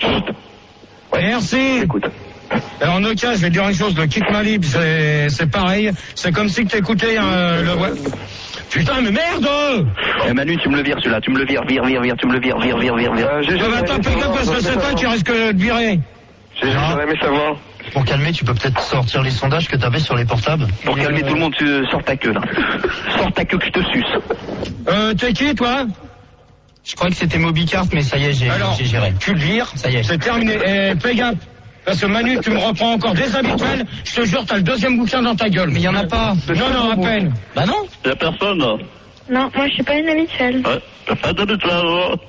[SPEAKER 2] Oh ouais. Merci.
[SPEAKER 11] Écoute.
[SPEAKER 2] Alors Nokia, je vais te dire une chose, le kit main libre, c'est, c'est pareil. C'est comme si tu écoutais euh, le web. Putain, mais merde!
[SPEAKER 10] Eh Manu, tu me le vires celui-là, tu me le vires, vire, vire, vire, tu me le vires, vire, vire, vire, vire.
[SPEAKER 11] Euh, j'ai
[SPEAKER 2] je vais taper gaffe parce que c'est toi qui risque de virer.
[SPEAKER 11] J'aurais aimé savoir.
[SPEAKER 1] Pour calmer, tu peux peut-être sortir les sondages que t'avais sur les portables.
[SPEAKER 10] Pour calmer euh... tout le monde, tu sors ta queue là. Sors ta queue que je te suce.
[SPEAKER 2] Euh, t'es qui toi?
[SPEAKER 9] Je crois que c'était Mobicart, mais ça y est, j'ai,
[SPEAKER 2] Alors,
[SPEAKER 9] j'ai géré.
[SPEAKER 2] Tu le vires,
[SPEAKER 9] ça y est.
[SPEAKER 2] C'est terminé. Et fais gaffe. Parce que Manu, tu me reprends encore des habituels, je te jure, t'as le deuxième bouquin dans ta gueule.
[SPEAKER 9] Mais il y en a pas.
[SPEAKER 2] Non, non, à peine.
[SPEAKER 9] Bah non.
[SPEAKER 10] Y'a personne là.
[SPEAKER 3] Non, moi je suis pas une habituelle.
[SPEAKER 10] Ouais, y'a pas d'habituel.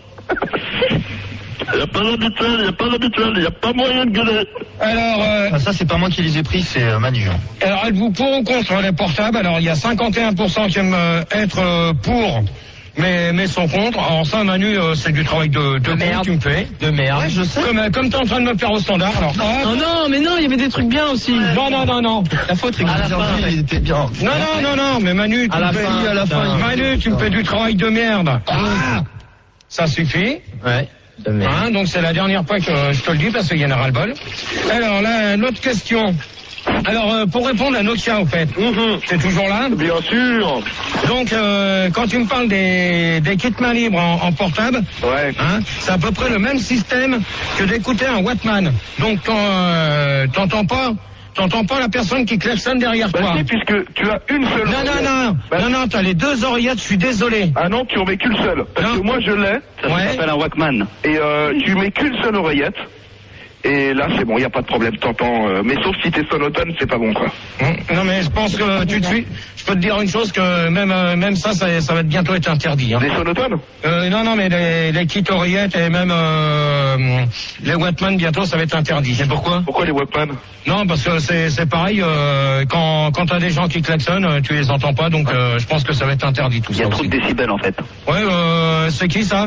[SPEAKER 10] Y'a pas d'habituel, y'a pas d'habituel, y'a pas moyen de gueuler.
[SPEAKER 2] Alors, euh...
[SPEAKER 1] ah, ça c'est pas moi qui les ai pris, c'est euh, Manu. Hein.
[SPEAKER 2] Alors, êtes-vous pour ou contre les portables? Alors, il y a cinquante et un pour cent qui aiment euh, être euh, pour. Mais, mais sont contre. Alors ça, Manu, euh, c'est du travail de, de, de merde. Tu me fais.
[SPEAKER 9] De merde.
[SPEAKER 2] Ouais, je sais. Comme, euh, comme t'es en train de me faire au standard. Alors,
[SPEAKER 9] non, ah, non, mais non, il y avait des trucs bien aussi.
[SPEAKER 2] Ouais. Non, non, non, non.
[SPEAKER 9] La faute, c'est que
[SPEAKER 1] il était bien.
[SPEAKER 2] Non, non, non, non, mais Manu, tu
[SPEAKER 9] à
[SPEAKER 2] me
[SPEAKER 9] la
[SPEAKER 2] fais,
[SPEAKER 9] fin, à la fin.
[SPEAKER 2] Manu, tu me fais du travail de merde. Ah, ça suffit.
[SPEAKER 9] Ouais. De merde.
[SPEAKER 2] Hein, donc c'est la dernière fois que je te le dis parce qu'il y en a ras-le-bol. Alors là, l'autre question. Alors, euh, pour répondre à Nokia, au fait, mmh, c'est toujours là?
[SPEAKER 11] Bien sûr.
[SPEAKER 2] Donc, euh, quand tu me parles des, des kits main libres en, en portable,
[SPEAKER 11] ouais.
[SPEAKER 2] Hein, c'est à peu près le même système que d'écouter un Walkman. Donc, euh, t'entends pas T'entends pas la personne qui klaxonne derrière
[SPEAKER 11] bah
[SPEAKER 2] toi.
[SPEAKER 11] Si, puisque tu as une seule.
[SPEAKER 2] Non, non, non, bah non, non, t'as les deux oreillettes, je suis désolé.
[SPEAKER 11] Ah non, tu en mets qu'une seule. Parce non. que moi, je l'ai.
[SPEAKER 10] Ça ouais. s'appelle un Walkman.
[SPEAKER 11] Et euh, tu mets qu'une seule oreillette. Et là, c'est bon, il n'y a pas de problème, t'entends. Euh, mais sauf si t'es sonotone, c'est pas bon, quoi.
[SPEAKER 2] Mmh. Non, mais je pense que tu te suis. Je peux te dire une chose, que même euh, même ça, ça, ça va bientôt être interdit. Hein.
[SPEAKER 11] Les sonotones
[SPEAKER 2] euh, Non, non, mais les, les kits oreillettes et même euh, les Walkman, bientôt, ça va être interdit. Et pourquoi
[SPEAKER 11] Pourquoi les Walkman?
[SPEAKER 2] Non, parce que c'est c'est pareil, euh, quand, quand t'as des gens qui klaxonnent, tu les entends pas, donc euh, je pense que ça va être interdit, tout ça.
[SPEAKER 10] Il y a trop de décibels, en fait.
[SPEAKER 2] Ouais, euh, c'est qui, ça?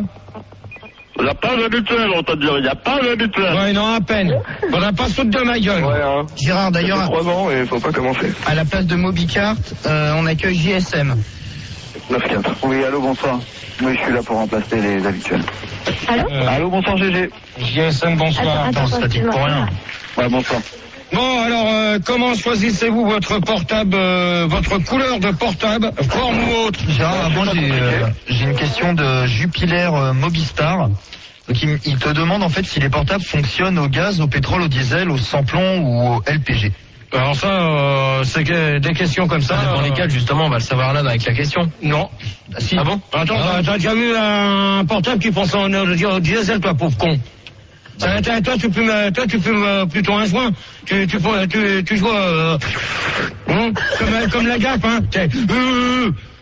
[SPEAKER 10] Il n'y a pas d'habituel, on t'a dit, il n'y a pas d'habituel.
[SPEAKER 2] Ouais, non, à peine. On n'a pas foutre de ma gueule.
[SPEAKER 11] Ouais, hein.
[SPEAKER 9] Gérard, d'ailleurs.
[SPEAKER 11] Ça fait trois ans et faut pas commencer.
[SPEAKER 9] À la place de Mobicart, euh, on accueille J S M.
[SPEAKER 11] neuf quatre.
[SPEAKER 5] Oui, allô, bonsoir. Oui, je suis là pour remplacer les habituels.
[SPEAKER 3] Allô
[SPEAKER 2] euh,
[SPEAKER 11] Allô, bonsoir G G.
[SPEAKER 2] J S M, bonsoir.
[SPEAKER 3] Attends, attends,
[SPEAKER 1] ça dit pour rien.
[SPEAKER 5] Ouais, bonsoir.
[SPEAKER 2] Bon, alors, euh, comment choisissez-vous votre portable, euh, votre couleur de portable, forme ou autre?
[SPEAKER 1] Gérard, avant, j'ai, euh, j'ai une question de Jupiler euh, Mobistar. Donc, il, il te demande en fait si les portables fonctionnent au gaz, au pétrole, au diesel, au sans-plomb ou au L P G.
[SPEAKER 2] Alors ça, euh, c'est que des questions comme ça.
[SPEAKER 8] Dans
[SPEAKER 2] euh,
[SPEAKER 8] lesquelles, justement, on va le savoir là avec la question.
[SPEAKER 2] Non.
[SPEAKER 1] Ah, si.
[SPEAKER 8] Ah bon?
[SPEAKER 2] Attends, ah, t'as déjà vu un portable qui fonctionne au diesel, toi, pauvre con? Ça, toi, tu fumes, toi, tu fumes plutôt un joint. Tu, tu, tu, tu joues euh, hein, comme, comme la gaffe, hein. Euh,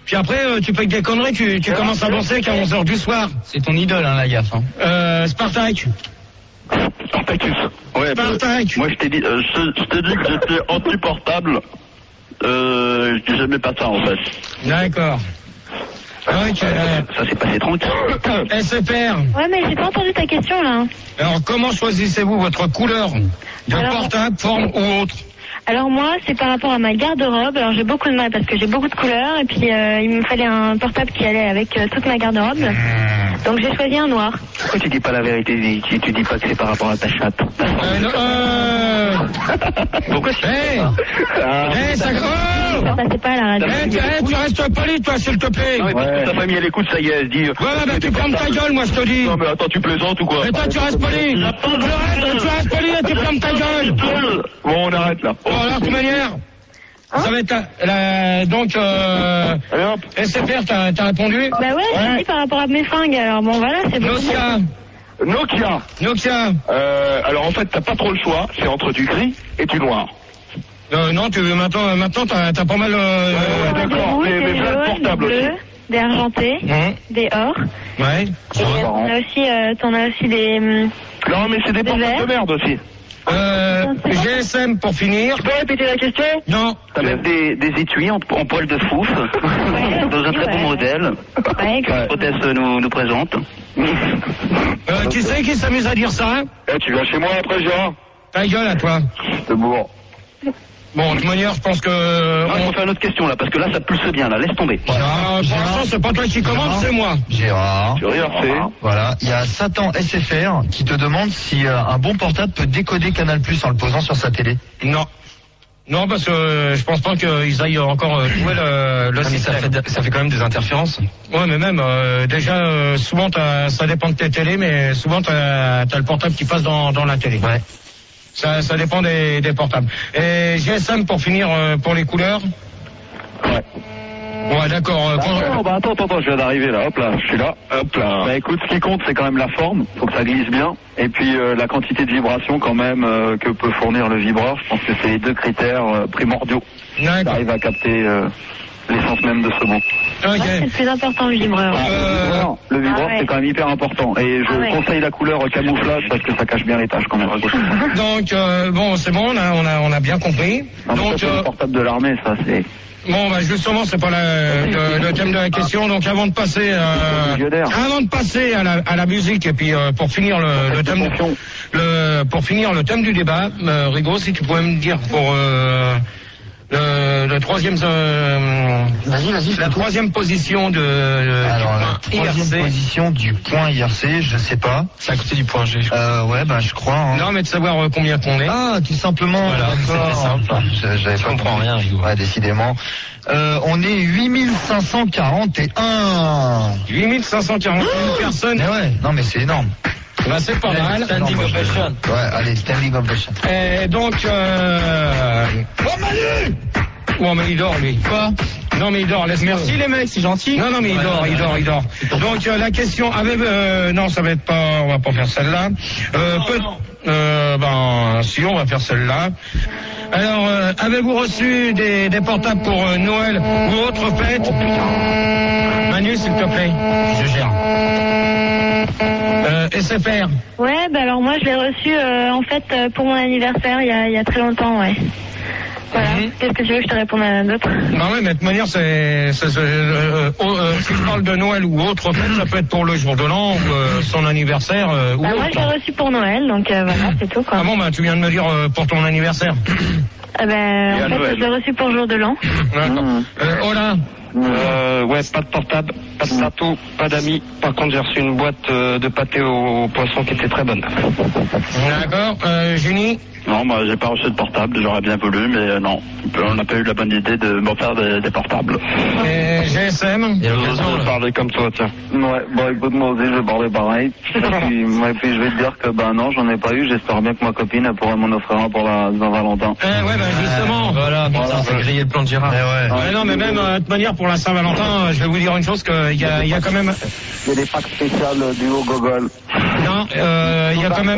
[SPEAKER 2] Puis après, euh, tu payes des conneries, tu, tu commences à danser qu'à onze heures du soir.
[SPEAKER 8] C'est ton idole, hein, la gaffe. Hein.
[SPEAKER 2] Euh, Spartak.
[SPEAKER 10] Spartacus. Ouais,
[SPEAKER 2] Spartak.
[SPEAKER 10] Bah, moi, je t'ai dit, euh, je, je t'ai dit que j'étais anti-portable. Euh, je n'aimais pas ça, en fait.
[SPEAKER 2] D'accord. Ok. Euh,
[SPEAKER 10] ça s'est passé tranquille.
[SPEAKER 2] S F R.
[SPEAKER 3] Ouais, mais j'ai pas entendu ta question, là.
[SPEAKER 2] Alors, comment choisissez-vous votre couleur de
[SPEAKER 3] Alors,
[SPEAKER 2] portable, forme ou autre?
[SPEAKER 3] Alors moi, c'est par rapport à ma garde-robe. Alors j'ai beaucoup de mal parce que j'ai beaucoup de couleurs et puis euh, il me fallait un portable qui allait avec euh, toute ma garde-robe. Donc j'ai choisi un noir.
[SPEAKER 4] Pourquoi tu dis pas la vérité? Tu, tu dis pas que c'est par rapport à ta chatte?
[SPEAKER 2] Euh, non, euh...
[SPEAKER 4] Pourquoi tu
[SPEAKER 2] hey
[SPEAKER 4] ah.
[SPEAKER 2] hey, ça... Oh
[SPEAKER 3] Ça passait pas à la radio.
[SPEAKER 2] hey, tu, hey, tu restes poli, toi, s'il te plaît.
[SPEAKER 10] Non, mais parce que ta famille, elle écoute, ça y est, elle se dit...
[SPEAKER 2] Ouais, bah tu fermes ta gueule, moi, je te dis.
[SPEAKER 10] Non, mais attends, tu plaisantes ou quoi?
[SPEAKER 2] Mais toi, tu restes poli. Tu restes poli et tu fermes ta gueule.
[SPEAKER 10] Bon, on arrête, là.
[SPEAKER 2] Bon, alors, de toute manière... Hein ça va être la, la, donc euh, S F R, t'as, t'as répondu?
[SPEAKER 3] Bah ouais, ouais. J'ai dit par rapport à mes fringues. Alors bon voilà, c'est bon.
[SPEAKER 2] Nokia.
[SPEAKER 10] Nokia.
[SPEAKER 2] Nokia.
[SPEAKER 10] Euh, alors en fait, t'as pas trop le choix. C'est entre du gris et du noir.
[SPEAKER 2] Euh, non, tu veux maintenant, maintenant t'as, t'as pas mal. Euh,
[SPEAKER 10] ouais, ouais, d'accord.
[SPEAKER 3] Mais, mais plein de portables aussi. Des argentés, mmh. des or.
[SPEAKER 2] Ouais.
[SPEAKER 3] Et t'en as aussi, euh, t'en as aussi des.
[SPEAKER 10] Non, mais c'est des, des portables de merde aussi.
[SPEAKER 2] Euh, G S M pour finir.
[SPEAKER 4] Tu peux répéter la question?
[SPEAKER 2] Non.
[SPEAKER 4] T'as même des, des étuis en, en poil de fouf, ouais, dans un très ouais. bon modèle,
[SPEAKER 3] ouais,
[SPEAKER 4] que Hôtesse nous, nous présente.
[SPEAKER 2] Euh, qui c'est qui s'amuse à dire ça?
[SPEAKER 10] Eh, tu viens chez moi après, Gérard?
[SPEAKER 2] Ta gueule à toi.
[SPEAKER 10] C'est bon.
[SPEAKER 2] Bon, de toute manière, je pense que...
[SPEAKER 10] Non, on va faire une autre question, là, parce que là, ça pulse bien, là, laisse tomber.
[SPEAKER 2] Gérard, pour l'instant, c'est pas toi qui commande, c'est moi.
[SPEAKER 1] Gérard.
[SPEAKER 10] Gérard, c'est...
[SPEAKER 1] Voilà, il y a Satan S F R qui te demande si euh, un bon portable peut décoder Canal plus en le posant sur sa télé.
[SPEAKER 2] Non. Non, parce que euh, je pense pas qu'ils aillent encore euh, jouer le, le système.
[SPEAKER 8] Ça fait, ça fait quand même des interférences.
[SPEAKER 2] Ouais, mais même, euh, déjà, euh, souvent, t'as, ça dépend de tes télés, mais souvent, t'as, t'as le portable qui passe dans, dans la télé.
[SPEAKER 8] Ouais.
[SPEAKER 2] Ça, ça dépend des, des portables. Et G S M pour finir euh, pour les couleurs.
[SPEAKER 10] Ouais.
[SPEAKER 2] Ouais, d'accord. Euh,
[SPEAKER 10] bah,
[SPEAKER 2] quand...
[SPEAKER 10] attends, bah, attends, attends, je viens d'arriver là. Hop là, je suis là. Hop là. Bah écoute, ce qui compte, c'est quand même la forme. Faut que ça glisse bien. Et puis euh, la quantité de vibration quand même euh, que peut fournir le vibreur. Je pense que c'est les deux critères euh, primordiaux.
[SPEAKER 2] D'accord.
[SPEAKER 10] Arrive à capter euh, l'essence même de ce mot.
[SPEAKER 2] Okay.
[SPEAKER 3] Ouais, c'est le plus important, le vibreur.
[SPEAKER 10] Euh... Le vibreur, ah ouais. c'est quand même hyper important. Et je ah ouais. conseille la couleur camouflage parce que ça cache bien les tâches quand même.
[SPEAKER 2] Donc, euh, bon, c'est bon, on a, on a, on a a bien compris.
[SPEAKER 10] Non, donc, ça, c'est euh... le portable de l'armée, ça, c'est...
[SPEAKER 2] Bon, bah justement, c'est pas la, le, le thème de la question. Donc, avant de passer, euh, avant de passer à la, à la musique, et puis euh, pour finir le, le thème, du, le, pour finir le thème du débat, euh, Rigaud, si tu pouvais me dire pour euh, le, le troisième, euh,
[SPEAKER 1] vas-y, vas-y,
[SPEAKER 2] la troisième position de, de
[SPEAKER 1] Alors,
[SPEAKER 2] du point
[SPEAKER 1] la troisième
[SPEAKER 2] I R C.
[SPEAKER 1] position du point I R C, je sais pas.
[SPEAKER 8] C'est à côté du point G.
[SPEAKER 1] Euh, ouais, bah je crois. Hein.
[SPEAKER 2] Non, mais de savoir euh, combien qu'on est.
[SPEAKER 1] Ah, tout simplement.
[SPEAKER 8] Voilà, c'était simple.
[SPEAKER 1] Je, j'avais
[SPEAKER 8] je
[SPEAKER 1] pas
[SPEAKER 8] comprends rien, Rigaud.
[SPEAKER 1] Ouais, décidément. Euh, on est huit mille cinq cent quarante et un.
[SPEAKER 2] huit mille cinq cent quarante et une personnes.
[SPEAKER 1] Mais ouais, non mais c'est énorme.
[SPEAKER 2] Bah, c'est pas mal.
[SPEAKER 8] Standing ovation.
[SPEAKER 1] Ouais, allez, standing ovation.
[SPEAKER 2] Et donc, euh... Oh, Manu! Oh, mais il dort, lui. Quoi? Non, mais il dort, laisse.
[SPEAKER 9] Merci, les mecs, c'est gentil.
[SPEAKER 2] Non, non, mais il dort, il dort, il dort. Donc, euh, la question avait, euh, non, ça va être pas, on va pas faire celle-là. Euh,
[SPEAKER 6] non,
[SPEAKER 2] peut...
[SPEAKER 6] non.
[SPEAKER 2] Euh, ben, si, on va faire celle-là. Alors, euh, avez-vous reçu des, des portables pour euh, Noël ou autre fête? Manu, s'il te plaît. Je gère. Euh, S F R.
[SPEAKER 3] Ouais, bah alors moi je l'ai reçu euh, en fait euh, pour mon anniversaire il y a, il y a très longtemps, ouais. Voilà. Mmh. Qu'est-ce que tu veux que je te réponde à d'autres?
[SPEAKER 2] Bah ouais, mais de toute manière, c'est, c'est, c'est euh, euh, si je parle de Noël ou autre fête, ça peut être pour le jour de l'an, ou euh, son anniversaire, euh, ou
[SPEAKER 3] bah
[SPEAKER 2] autre.
[SPEAKER 3] Moi je l'ai reçu pour Noël, donc euh, voilà, c'est tout quoi.
[SPEAKER 2] Ah bon, bah tu viens de me dire euh, pour ton anniversaire.
[SPEAKER 3] Ah ben, en fait, Noël. Je l'ai reçu pour le jour de l'an.
[SPEAKER 2] D'accord. Mmh. Euh, Ola.
[SPEAKER 11] Euh, ouais, pas de portable, pas de plateau, pas d'amis. Par contre, j'ai reçu une boîte euh, de pâté au, au poisson qui était très bonne.
[SPEAKER 2] D'accord. Euh, Junie?
[SPEAKER 10] Non, bah, j'ai pas reçu de portable, j'aurais bien voulu, mais euh, non. On n'a pas eu la bonne idée de m'en faire des, des portables.
[SPEAKER 2] Et G S M?
[SPEAKER 11] Il y a l'occasion de parler comme toi, tiens.
[SPEAKER 5] Ouais, bon, écoute, moi aussi, je vais parler pareil. Et puis, moi, et puis, je vais te dire que, bah non, j'en ai pas eu. J'espère bien que ma copine, elle pourrait m'en offrir un pour la Saint-Valentin.
[SPEAKER 2] Eh ouais, bah justement.
[SPEAKER 8] Euh, voilà, bon, voilà, ça, c'est grillé le plan de Gérard.
[SPEAKER 1] Eh ouais.
[SPEAKER 2] Ouais, non, mais même, euh, de toute manière, pour la Saint-Valentin, je vais vous dire une chose, qu'il y a, il y a quand même...
[SPEAKER 5] Il y a des packs spéciaux du haut gogol.
[SPEAKER 2] Non, euh, il y a quand même...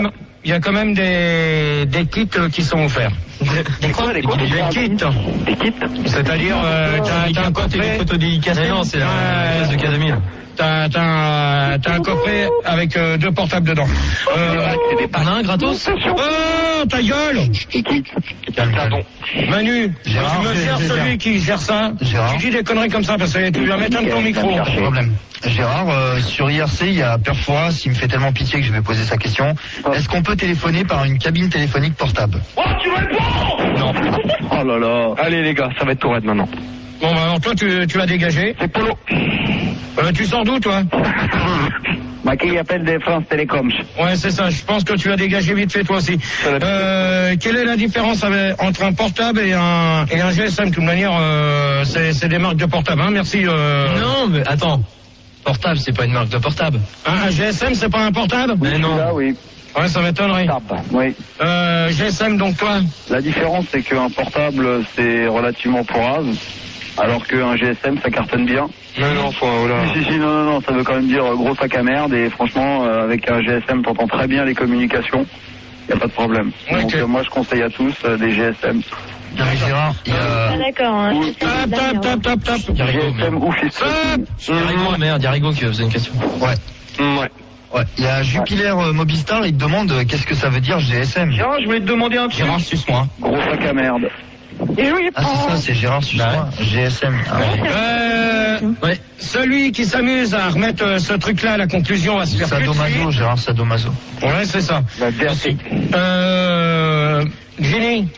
[SPEAKER 2] il y a quand même des, des kits euh, qui sont offerts.
[SPEAKER 11] Des quoi, des quoi?
[SPEAKER 2] Des kits.
[SPEAKER 11] Des kits?
[SPEAKER 2] C'est-à-dire, euh, t'as, t'as un coffret.
[SPEAKER 8] Mais non, c'est la pièce de K deux mille.
[SPEAKER 2] T'as, t'as, un, t'as un coffret avec euh, deux portables dedans. Euh,
[SPEAKER 8] T'en as un gratos?
[SPEAKER 2] Oh, ta gueule!
[SPEAKER 11] Pardon.
[SPEAKER 2] Manu,
[SPEAKER 1] Gérard,
[SPEAKER 2] tu me gères
[SPEAKER 1] Gérard.
[SPEAKER 2] celui qui gère ça.
[SPEAKER 1] Gérard.
[SPEAKER 2] Tu dis des conneries comme ça parce que tu vas mettre un de ton micro.
[SPEAKER 1] Pas de problème. Gérard, euh, sur I R C, il y a Perfora, s'il me fait tellement pitié que je vais poser sa question. Est-ce qu'on peut téléphoner par une cabine téléphonique portable?
[SPEAKER 6] Oh, tu réponds!
[SPEAKER 2] Non.
[SPEAKER 11] Oh là là. Allez les gars, ça va être tout raide maintenant.
[SPEAKER 2] Bon, bah, alors toi, tu, tu as dégagé.
[SPEAKER 11] C'est Polo.
[SPEAKER 2] Euh, tu sors d'où, toi?
[SPEAKER 4] Bah, qui appelle des France Télécoms.
[SPEAKER 2] Ouais, c'est ça. Je pense que tu as dégagé vite fait, toi aussi. Euh, quelle est la différence avec, entre un portable et un, et un G S M? De toute manière, euh, c'est, c'est des marques de portable, hein. Merci. Euh...
[SPEAKER 8] Non, mais attends. Portable, c'est pas une marque de portable.
[SPEAKER 2] Un, un G S M, c'est pas un portable?
[SPEAKER 8] Mais non.
[SPEAKER 4] Là, oui.
[SPEAKER 2] Ouais, ça m'étonnerait.
[SPEAKER 4] Oui.
[SPEAKER 2] Euh, G S M, donc toi?
[SPEAKER 5] La différence, c'est qu'un portable, c'est relativement pourrave, alors qu'un G S M, ça cartonne bien.
[SPEAKER 11] Non, non, faut un, oh là.
[SPEAKER 5] Si, si, si, non, non, non, ça veut quand même dire euh, gros sac à merde, et franchement, euh, avec un G S M, t'entends très bien les communications, y a pas de problème.
[SPEAKER 2] Ouais,
[SPEAKER 5] Donc
[SPEAKER 2] que-
[SPEAKER 5] euh, moi, je conseille à tous euh, des G S M.
[SPEAKER 1] Non mais Gérard, il y a...
[SPEAKER 3] Ah, d'accord. Hein.
[SPEAKER 2] Tap, tap, tap, tap, tap.
[SPEAKER 8] Y'a Rigaud,
[SPEAKER 5] G S M
[SPEAKER 8] merde.
[SPEAKER 5] ou fils.
[SPEAKER 2] Tap.
[SPEAKER 8] Y'a Rigaud, merde, y'a Rigaud qui va poser une question.
[SPEAKER 1] Ouais.
[SPEAKER 11] Ouais.
[SPEAKER 1] Ouais. Il y a Jupiler euh, Mobistar, il te demande euh, qu'est-ce que ça veut dire G S M.
[SPEAKER 6] Gérard, je voulais te demander un truc.
[SPEAKER 1] Gérard, suce-moi.
[SPEAKER 5] Gros sac à merde.
[SPEAKER 1] Ah c'est ça, c'est Gérard, suce-moi. G S M. Ah, ouais.
[SPEAKER 2] Euh,
[SPEAKER 8] Ouais.
[SPEAKER 2] celui qui s'amuse à remettre euh, ce truc-là à la conclusion va se faire
[SPEAKER 1] Sadomaso,
[SPEAKER 2] tuer.
[SPEAKER 1] Gérard, Sadomaso.
[SPEAKER 2] Ouais, c'est ça.
[SPEAKER 5] La merci.
[SPEAKER 2] Euh, Jenny.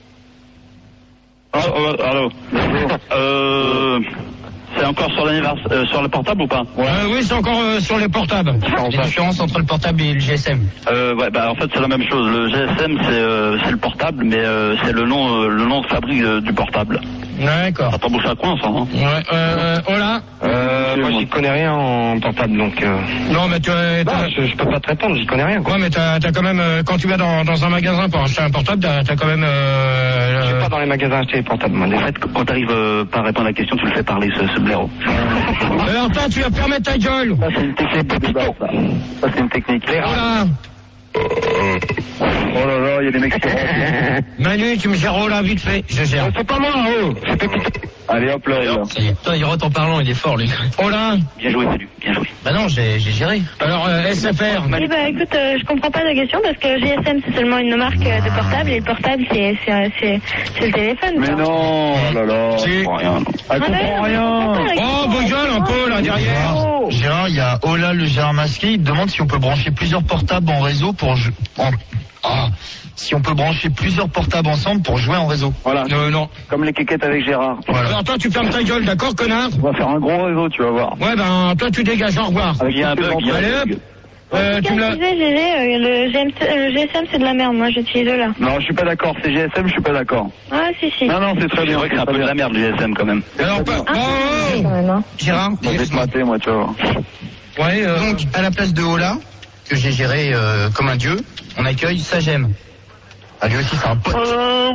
[SPEAKER 10] Oh, oh, allô. Euh, c'est encore sur l'anniversaire, euh, sur le portable ou pas?
[SPEAKER 2] Euh, oui, c'est encore euh, sur les portables.
[SPEAKER 8] La différence entre le portable et le G S M.
[SPEAKER 10] Euh, ouais, bah en fait c'est la même chose. Le G S M c'est euh, c'est le portable, mais euh, c'est le nom euh, le nom de fabrique euh, du portable.
[SPEAKER 2] D'accord.
[SPEAKER 10] Ça t'embouche à coin ça, hein?
[SPEAKER 2] Ouais, euh, Ola.
[SPEAKER 11] Euh, moi, j'y connais rien en portable, donc. Euh...
[SPEAKER 2] Non, mais tu as...
[SPEAKER 11] Non, je, je peux pas te répondre, j'y connais rien, quoi.
[SPEAKER 2] Ouais, mais t'as, t'as quand même, euh, quand tu vas dans, dans un magasin pour acheter un portable, t'as, t'as quand même... Euh,
[SPEAKER 11] Je suis
[SPEAKER 2] euh,
[SPEAKER 11] pas dans les magasins acheter les portables, moi.
[SPEAKER 10] En fait, quand t'arrives euh, pas à répondre à la question, tu le fais parler, ce, ce blaireau.
[SPEAKER 2] Alors toi, tu vas fermer ta gueule.
[SPEAKER 5] Ça, c'est une technique de base, ça. Ça, c'est une technique.
[SPEAKER 2] Ola.
[SPEAKER 5] Oh là là, il y a des mecs qui rentrent.
[SPEAKER 2] Manu, tu me gères Ola vite fait. Je gère.
[SPEAKER 11] C'est pas moi, oh.
[SPEAKER 5] Allez, hop là, là.
[SPEAKER 8] Ça y est. Putain, il rote en parlant, il est fort, lui.
[SPEAKER 2] Ola.
[SPEAKER 10] Bien joué, salut, bien joué.
[SPEAKER 8] Bah non, j'ai, j'ai géré.
[SPEAKER 2] Alors, euh, S F R.
[SPEAKER 3] Oui, bah écoute, euh, je comprends pas la question parce que G S M c'est seulement une marque euh, de portable et le portable c'est c'est c'est, c'est le téléphone.
[SPEAKER 5] Mais
[SPEAKER 3] quoi.
[SPEAKER 5] non, oh là là.
[SPEAKER 2] Si.
[SPEAKER 5] Je comprends rien. Ah, je
[SPEAKER 3] Ah, ouais,
[SPEAKER 5] comprends
[SPEAKER 3] non, mais je
[SPEAKER 5] rien.
[SPEAKER 3] comprends pas la
[SPEAKER 2] Oh,
[SPEAKER 3] question.
[SPEAKER 2] vos gueules un peu, là, derrière.
[SPEAKER 3] Oh.
[SPEAKER 1] Gérard, il y a Ola le Gérard masqué, il te demande si on peut brancher plusieurs portables en réseau pour... jou- En... Ah, si on peut brancher plusieurs portables ensemble pour jouer en réseau.
[SPEAKER 5] Voilà.
[SPEAKER 2] Euh, non.
[SPEAKER 5] Comme les kékettes avec Gérard.
[SPEAKER 1] Voilà.
[SPEAKER 2] Alors toi, tu fermes ta gueule, d'accord, connard?
[SPEAKER 5] On va faire un gros réseau, tu vas voir.
[SPEAKER 2] Ouais, ben, toi, tu dégages, au revoir.
[SPEAKER 5] Avec
[SPEAKER 10] Il y a un
[SPEAKER 5] toutes les
[SPEAKER 10] bug, il y a un
[SPEAKER 2] Allez, hop.
[SPEAKER 10] bug.
[SPEAKER 2] Euh, tu
[SPEAKER 3] Comme
[SPEAKER 2] me
[SPEAKER 3] je
[SPEAKER 2] l'as...
[SPEAKER 3] disais, G G, euh, le, G M C, euh, le G S M c'est de la merde, moi j'utilise là.
[SPEAKER 5] Non, je suis pas d'accord. C'est G S M, je suis pas d'accord.
[SPEAKER 3] Ah si si.
[SPEAKER 5] Non, non, c'est très
[SPEAKER 10] C'est
[SPEAKER 5] bien.
[SPEAKER 10] vrai que c'est un peu de la merde, le G S M quand même.
[SPEAKER 2] Alors, pas...
[SPEAKER 3] Ah,
[SPEAKER 2] Oh,
[SPEAKER 3] c'est
[SPEAKER 2] oh,
[SPEAKER 3] quand même, hein.
[SPEAKER 2] Gérard.
[SPEAKER 5] Je vais te mater, moi, tu vas voir.
[SPEAKER 2] Ouais, euh...
[SPEAKER 9] Donc, à la place de Ola, que j'ai géré euh, comme un dieu, on accueille Sagem.
[SPEAKER 1] Ah, lui aussi, c'est un pote.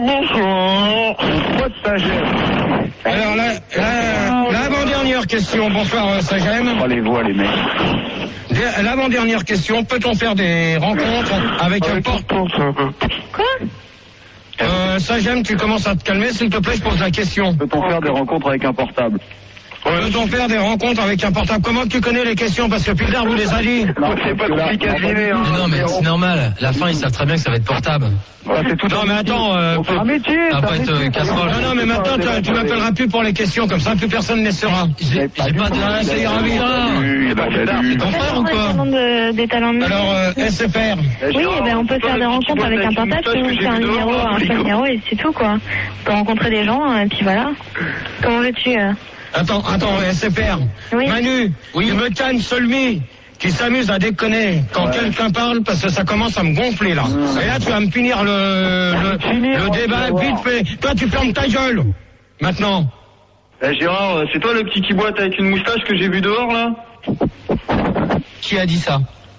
[SPEAKER 5] Quoi de sagesse?
[SPEAKER 2] Alors, la, la, l'avant-dernière question. Bonsoir, euh, Sagem.
[SPEAKER 5] Oh, les voix, les mecs.
[SPEAKER 2] L'avant-dernière question. Peut-on faire des rencontres avec un porte...
[SPEAKER 3] Quoi?
[SPEAKER 2] Euh, Sagem, tu commences à te calmer, s'il te plaît, je pose la question.
[SPEAKER 5] Peut-on faire des rencontres avec un portable?
[SPEAKER 2] Peut-on faire des rencontres avec un portable? Comment tu connais les questions? Parce que Pilder vous les a dit.
[SPEAKER 5] Non, c'est pas compliqué à deviner, hein.
[SPEAKER 8] Mais non, mais c'est normal. La fin, ils savent très bien que ça va être portable.
[SPEAKER 5] Voilà, c'est tout
[SPEAKER 2] Non, mais attends, euh,
[SPEAKER 5] C'est un métier.
[SPEAKER 8] Ça va
[SPEAKER 5] c'est un
[SPEAKER 8] pas être,
[SPEAKER 5] métier.
[SPEAKER 8] euh, casserole.
[SPEAKER 2] Non, non, mais maintenant, tu, tu m'appelleras plus pour les questions, comme ça, plus personne ne les saura.
[SPEAKER 8] J'ai, j'ai pas de...
[SPEAKER 2] Ah, ça ira vite.
[SPEAKER 5] Salut, bah, salut.
[SPEAKER 8] Ton frère ou
[SPEAKER 3] Ouais,
[SPEAKER 8] quoi?
[SPEAKER 3] talents de- des talents de
[SPEAKER 2] Alors, euh, S F R.
[SPEAKER 3] Oui, eh ben, on peut faire des rencontres avec un portable, sinon c'est un numéro, un seul numéro et c'est tout quoi. On peut rencontrer des gens et puis voilà. Comment veux-tu euh...
[SPEAKER 2] Attends, attends, S F R.
[SPEAKER 3] Oui.
[SPEAKER 2] Manu, oui. Il me calme Solmi, qui s'amuse à déconner quand
[SPEAKER 5] Ouais.
[SPEAKER 2] quelqu'un parle, parce que ça commence à me gonfler là. Et là, tu vas me finir le, le,
[SPEAKER 5] finir,
[SPEAKER 2] le
[SPEAKER 5] moi,
[SPEAKER 2] débat
[SPEAKER 5] tu vas
[SPEAKER 2] vite
[SPEAKER 5] voir.
[SPEAKER 2] fait. Toi, tu fermes ta gueule. Maintenant.
[SPEAKER 5] Eh, Gérard, c'est toi le petit qui boite avec une moustache que j'ai vu dehors, là?
[SPEAKER 9] Qui a dit ça?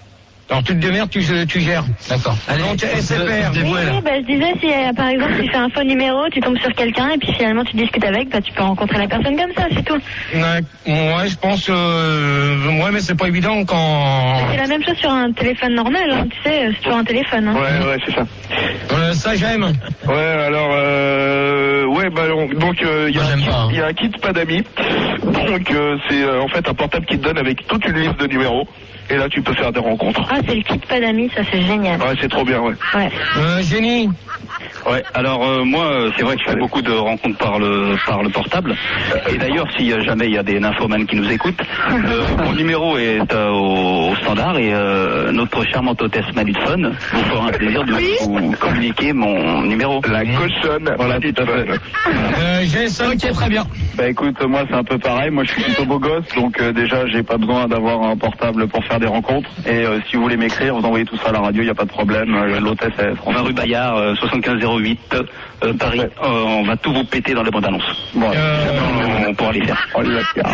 [SPEAKER 2] Alors tu te démerdes, tu, tu gères. D'accord.
[SPEAKER 8] Allez,
[SPEAKER 2] donc S C P R.
[SPEAKER 3] Oui, oui, bah, je disais, si euh, par exemple tu fais un faux numéro, tu tombes sur quelqu'un et puis finalement tu discutes avec, bah, tu peux rencontrer la personne comme ça, c'est tout.
[SPEAKER 2] Ouais, ouais je pense. Euh, ouais, mais c'est pas évident quand.
[SPEAKER 3] C'est la même chose sur un téléphone normal, hein, tu sais, sur un téléphone. Hein.
[SPEAKER 11] Ouais, ouais, c'est ça.
[SPEAKER 2] Euh, ça j'aime.
[SPEAKER 11] Ouais, alors, euh, ouais, bah donc il euh, y, hein. y a un kit pas d'amis. Donc euh, c'est euh, en fait un portable qui te donne avec toute une liste de numéros. Et là, tu peux faire des rencontres.
[SPEAKER 3] Ah, c'est le kit pas d'amis, ça c'est génial.
[SPEAKER 11] Ouais, c'est trop bien, ouais.
[SPEAKER 3] Ouais.
[SPEAKER 2] Euh, Génie.
[SPEAKER 10] Ouais, alors euh, moi, c'est vrai que je fais beaucoup de rencontres par le par le portable. Et d'ailleurs, si euh, jamais il y a des nymphomanes qui nous écoutent, euh, mon numéro est euh, au, au standard et euh, notre charmante hôtesse Maluphone vous fera un plaisir de vous communiquer mon numéro.
[SPEAKER 11] La cochonne.
[SPEAKER 10] Voilà, tout à fait.
[SPEAKER 2] Euh, Jason, ok, très bien.
[SPEAKER 5] Bah écoute, moi c'est un peu pareil. Moi je suis plutôt beau gosse, donc euh, déjà j'ai pas besoin d'avoir un portable pour faire des rencontres. Et euh, si vous voulez m'écrire, vous envoyez tout ça à la radio, il y a pas de problème. Euh, L'hôtesse est
[SPEAKER 10] On va rue Bayard, euh, soixante-quinze zéro huit, euh, Paris. Euh, on va tout vous péter dans les bandes annonces.
[SPEAKER 5] Bon,
[SPEAKER 2] Euh,
[SPEAKER 10] on pourra les faire.
[SPEAKER 5] on les faire.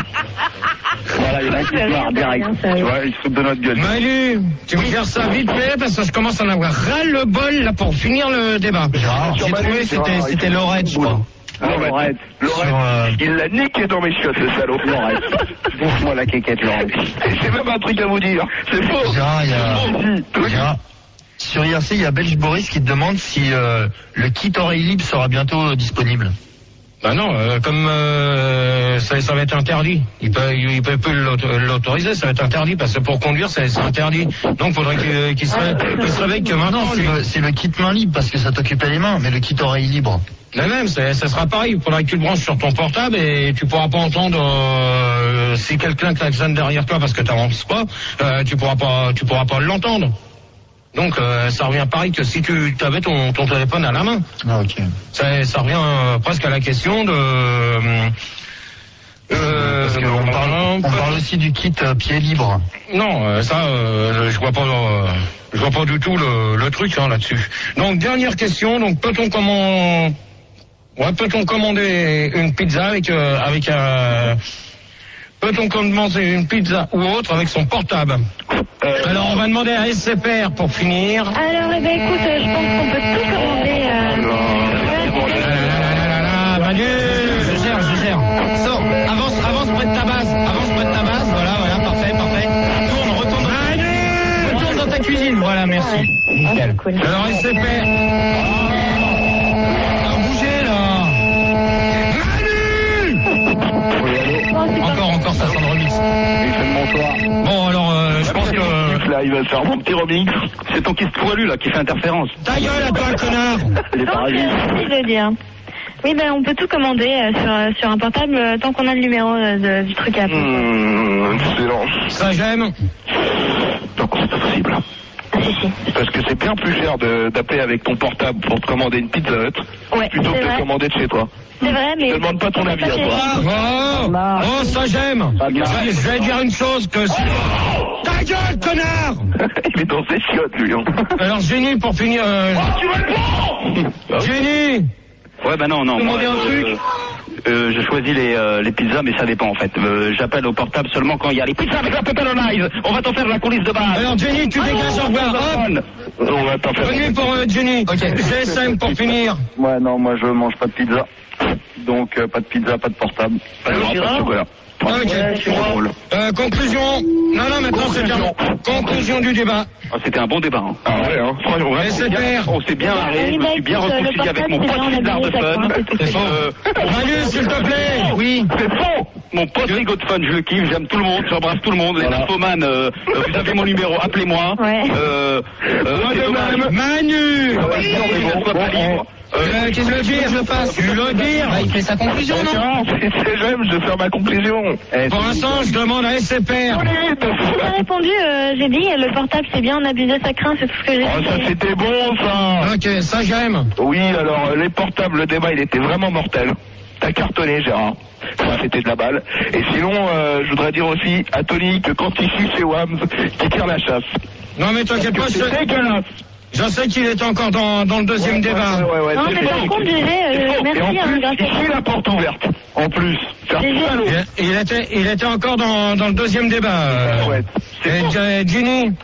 [SPEAKER 5] Voilà, il y en a qui se marrent direct. Tu vois, ils se foutent de notre gueule.
[SPEAKER 2] Manu, tu me faire ça vite fait parce que je commence à en avoir ras le bol là pour finir le débat.
[SPEAKER 9] J'ai trouvé c'était c'était Lorette, je crois.
[SPEAKER 5] Lorette,
[SPEAKER 11] Lorette,
[SPEAKER 1] euh,
[SPEAKER 11] il l'a niqué dans mes chiottes, ce salaud.
[SPEAKER 5] Lorette. Bouffe-moi la quéquette, Lorette.
[SPEAKER 11] J'ai même un truc à vous dire. C'est faux.
[SPEAKER 1] Gérard, il y a... Gérard, sur I R C, il y a Belge Boris qui te demande si euh, le kit oreille libre sera bientôt euh, disponible.
[SPEAKER 2] Bah non, euh, comme euh, ça, ça va être interdit. Il peut, il, il peut plus l'auto- l'autoriser, ça va être interdit parce que pour conduire, c'est c'est interdit. Donc, faudrait qu'il qu'il se, ré- qu'il se réveille que maintenant.
[SPEAKER 1] Non, c'est
[SPEAKER 2] lui.
[SPEAKER 1] le, c'est le kit main libre parce que ça t'occupait les mains, mais le kit oreille libre.
[SPEAKER 2] Mais même, c'est- ça sera pareil. Il faudra que tu le branches sur ton portable et tu pourras pas entendre euh, si quelqu'un klaxonne derrière toi parce que t'avances pas. Euh, tu pourras pas, tu pourras pas l'entendre. Donc, euh, ça revient pareil que si tu avais ton, ton téléphone à la main.
[SPEAKER 1] Ah ok.
[SPEAKER 2] Ça, ça revient euh, presque à la question de. Euh,
[SPEAKER 1] Parce qu'on parle, on parle aussi du kit euh, pied libre.
[SPEAKER 2] Non, euh, ça, euh, je vois pas, euh, je vois pas du tout le, le truc hein, là-dessus. Donc dernière question, donc peut-on comment, ouais, peut-on commander une pizza avec euh, avec un, peut-on commander une pizza ou autre avec son portable? Euh, Alors on va demander à S C P R pour finir.
[SPEAKER 3] Alors, eh ben, écoute, euh, je pense qu'on peut tout commander.
[SPEAKER 2] Euh... Manu, je gère, je gère. Sors, avance, avance près de ta base, avance près de ta base, voilà, voilà, parfait, parfait. Tourne, retourne. Manu, retourne dans ta cuisine, voilà, merci. Nickel.
[SPEAKER 3] Ah, cool.
[SPEAKER 2] Alors S C P R. Ah, bougez là. Manu. Encore, encore, ça sent le remix. Bon, alors, euh, je pense que...
[SPEAKER 11] Là, il va faire mon petit remix.
[SPEAKER 10] C'est ton kiss poilu là qui fait interférence.
[SPEAKER 2] Ta gueule à toi, connard.
[SPEAKER 5] Les parasites.
[SPEAKER 3] Merci de le dire. Oui, ben on peut tout commander euh, sur, euh, sur un portable euh, tant qu'on a le numéro euh, de- du truc à appeler.
[SPEAKER 11] Mmh, excellent.
[SPEAKER 2] Ça j'aime.
[SPEAKER 11] Donc c'est pas possible.
[SPEAKER 3] Ah, si, si.
[SPEAKER 11] Parce que c'est bien plus cher de- d'appeler avec ton portable pour te commander une pizza hut
[SPEAKER 3] Ouais,
[SPEAKER 11] plutôt
[SPEAKER 3] c'est
[SPEAKER 11] que de
[SPEAKER 3] vrai.
[SPEAKER 11] commander de chez toi.
[SPEAKER 3] C'est vrai, mais...
[SPEAKER 11] Je te demande pas ton avis à toi.
[SPEAKER 2] Oh, oh, ça j'aime. Je, je vais dire une chose que... si- Ta gueule, connard.
[SPEAKER 11] Il est dans ses chiottes, lui. Hein.
[SPEAKER 2] Alors Génie, pour finir... Euh... Génie.
[SPEAKER 10] Ouais, bah non, non.
[SPEAKER 2] Demander
[SPEAKER 10] moi,
[SPEAKER 2] un
[SPEAKER 10] euh,
[SPEAKER 2] truc.
[SPEAKER 10] euh, je choisis les, euh, les pizzas, mais ça dépend en fait. Euh, J'appelle au portable seulement quand il y a les pizzas avec la pepperonize. On va t'en faire la coulisse de base.
[SPEAKER 2] Alors Jenny, tu dégages, au revoir. Hop.
[SPEAKER 11] On va t'en faire.
[SPEAKER 2] Bonne nuit pour euh, Jenny. G S M pour finir.
[SPEAKER 5] Ouais, non, moi je mange pas de pizza. Donc euh, pas de pizza, pas de portable.
[SPEAKER 11] Pas de chocolat.
[SPEAKER 2] Ok. Euh, conclusion. Non, non, maintenant c'est terminé. Conclusion du débat.
[SPEAKER 10] Ah, c'était un bon débat. Hein.
[SPEAKER 11] Ah ouais, hein. Franchement,
[SPEAKER 2] S C P R.
[SPEAKER 10] On s'est bien marré, je me suis bien reconcilié avec mon pote Frigo de fun.
[SPEAKER 2] C'est faux.
[SPEAKER 10] Euh,
[SPEAKER 2] Manu, s'il te plaît. Oui.
[SPEAKER 10] C'est faux. Mon pote Frigo de fun, je le kiffe, j'aime tout le monde, j'embrasse tout le monde. Les nymphomanes, euh, euh, vous avez mon numéro, appelez-moi.
[SPEAKER 3] Ouais.
[SPEAKER 10] Euh, euh, c'est dommage.
[SPEAKER 2] Manu.
[SPEAKER 10] Ah ouais, sinon, que ça soit pas libre.
[SPEAKER 2] Euh, Qu'est-ce que je veux dire, je le fasse. Tu le dire.
[SPEAKER 9] Bah, il fait sa conclusion, non?
[SPEAKER 11] C'est j'aime, je vais faire ma conclusion.
[SPEAKER 2] Pour l'instant, je demande à S C P R.
[SPEAKER 3] J'ai répondu, euh, j'ai dit, le portable c'est bien, on abuse de sa crainte, c'est tout ce que j'ai
[SPEAKER 11] Oh,
[SPEAKER 3] dit.
[SPEAKER 11] ça c'était bon, ça.
[SPEAKER 2] Ok, ça j'aime.
[SPEAKER 11] Oui, alors euh, les portables, le débat, il était vraiment mortel. T'as cartonné, Gérard. Ça, c'était de la balle. Et sinon, euh, je voudrais dire aussi à Tony que quand il suit, c'est Wams qui tire la chasse.
[SPEAKER 2] Non mais t'inquiète pas,
[SPEAKER 11] C'est
[SPEAKER 2] je,
[SPEAKER 11] dégueulasse.
[SPEAKER 2] je sais qu'il est encore dans, dans le deuxième
[SPEAKER 11] Ouais,
[SPEAKER 2] débat.
[SPEAKER 11] Ouais, ouais, ouais,
[SPEAKER 3] Non,
[SPEAKER 11] c'est
[SPEAKER 3] mais
[SPEAKER 11] fait.
[SPEAKER 3] par contre, G G, euh,
[SPEAKER 11] Et
[SPEAKER 3] merci,
[SPEAKER 11] en
[SPEAKER 3] hein,
[SPEAKER 11] plus,
[SPEAKER 3] grâce à
[SPEAKER 11] il suit la porte ouverte. En plus. C'est un
[SPEAKER 3] G G.
[SPEAKER 11] salaud.
[SPEAKER 2] Il, il était, il était encore dans, dans le deuxième débat. euh.
[SPEAKER 11] Ouais.
[SPEAKER 2] Et, euh, Ginny,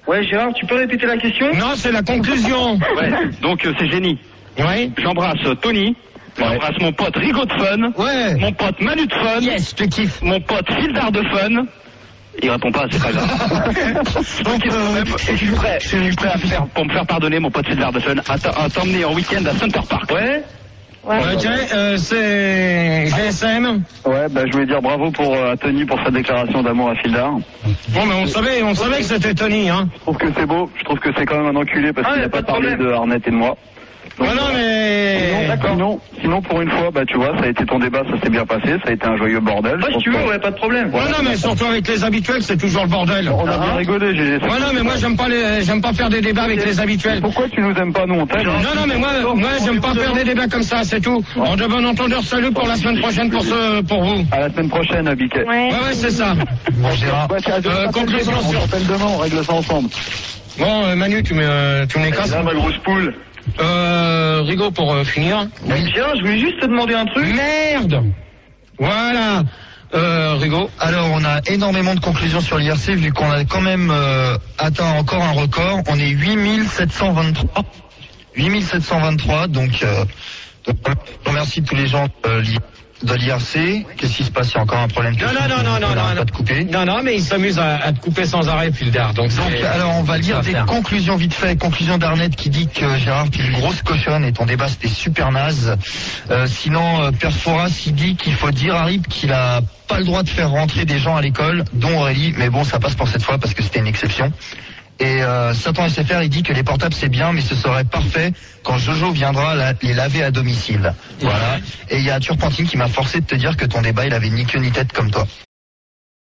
[SPEAKER 6] Ouais, Gérard, tu peux répéter la question?
[SPEAKER 2] Non, c'est la conclusion.
[SPEAKER 10] Ouais, donc euh, c'est génie.
[SPEAKER 2] Oui.
[SPEAKER 10] J'embrasse euh, Tony. J'embrasse mon pote Rigo de Fun.
[SPEAKER 2] Ouais.
[SPEAKER 10] Mon pote Manu de Fun.
[SPEAKER 2] Yes, je te kiffe.
[SPEAKER 10] Mon pote Fildar de Fun. Il répond pas, c'est pas grave. Donc, euh, je suis prêt, je suis prêt à faire, pour me faire pardonner, mon pote Fildar de Fun, à t- à t'emmener en week-end à Center Park.
[SPEAKER 6] Ouais.
[SPEAKER 3] Ouais.
[SPEAKER 2] Ok, euh, c'est G S M.
[SPEAKER 5] Ouais, bah je voulais dire bravo pour euh, à Tony pour sa déclaration d'amour à Fildar.
[SPEAKER 2] Bon, mais on savait, on savait que c'était Tony, hein.
[SPEAKER 5] Je trouve que c'est beau, je trouve que c'est quand même un enculé parce
[SPEAKER 6] Ah,
[SPEAKER 5] qu'il
[SPEAKER 6] y a
[SPEAKER 5] n'a pas
[SPEAKER 6] pas de
[SPEAKER 5] parlé
[SPEAKER 6] problème.
[SPEAKER 5] de Arnett et de moi. Donc,
[SPEAKER 2] Ouais, non, mais...
[SPEAKER 5] Sinon, d'accord. Sinon, sinon, pour une fois, bah tu vois, ça a été ton débat, ça s'est bien passé, ça a été un joyeux bordel.
[SPEAKER 6] Ouais,
[SPEAKER 5] Je
[SPEAKER 6] si tu
[SPEAKER 5] pense
[SPEAKER 6] veux,
[SPEAKER 5] que-
[SPEAKER 6] ouais, pas de problème.
[SPEAKER 2] Ouais, non, mais surtout avec les habituels, c'est toujours le bordel.
[SPEAKER 5] On a bien rigolé, G G.
[SPEAKER 2] Ouais, non, mais moi, j'aime pas les, j'aime pas faire des débats avec les habituels.
[SPEAKER 5] Pourquoi tu nous aimes pas, nous, on t'aime?
[SPEAKER 2] Non, non, mais moi, moi, j'aime pas faire des débats comme ça, c'est tout. En de bon entendeur, salut pour la semaine prochaine pour ce, pour vous.
[SPEAKER 5] À la semaine prochaine, Biquet.
[SPEAKER 3] Ouais.
[SPEAKER 2] Ouais, ouais, c'est ça.
[SPEAKER 1] Bon, Gérard.
[SPEAKER 5] Ouais, c'est à deux,
[SPEAKER 2] Euh,
[SPEAKER 5] on
[SPEAKER 2] conclusion
[SPEAKER 5] s'appelle
[SPEAKER 2] sur-
[SPEAKER 5] on s'appelle demain, on règle ça ensemble.
[SPEAKER 2] Bon, euh, Manu, tu me, tu me les casses.
[SPEAKER 5] Là, ma grosse poule.
[SPEAKER 2] Euh, Rigo pour euh, finir.
[SPEAKER 6] Gérard, je voulais juste te demander un truc.
[SPEAKER 2] Merde. Voilà. Euh, Rigo.
[SPEAKER 1] Alors, on a énormément de conclusions sur l'I R C, vu qu'on a quand même euh, atteint encore un record. On est huit mille sept cent vingt-trois. huit mille sept cent vingt-trois, donc, euh, donc je remercie tous les gens euh, l'I- de l'I R C. Qu'est-ce qui se passe? Il y a encore un problème
[SPEAKER 2] Non, non, non, non, non,
[SPEAKER 1] On n'arrête
[SPEAKER 2] non,
[SPEAKER 1] pas de couper.
[SPEAKER 2] Non, non, mais il s'amuse à, à te couper sans arrêt, Fildar. Donc,
[SPEAKER 1] Donc,
[SPEAKER 2] c'est-
[SPEAKER 1] alors, on va
[SPEAKER 2] ça
[SPEAKER 1] lire des
[SPEAKER 2] faire.
[SPEAKER 1] conclusions vite fait. Conclusion d'Arnett qui dit que Gérard, t'es une grosse cochonne et ton débat, c'était super naze. Euh, sinon, euh, Perforas, il dit qu'il faut dire à Rip qu'il a pas le droit de faire rentrer des gens à l'école, dont Aurélie. Mais bon, ça passe pour cette fois parce que c'était une exception. Et euh, Satan S F R, il dit que les portables c'est bien, mais ce serait parfait quand Jojo viendra la- les laver à domicile. Voilà. Et il y a Turpentine qui m'a forcé de te dire que ton débat, il avait ni queue ni tête comme toi.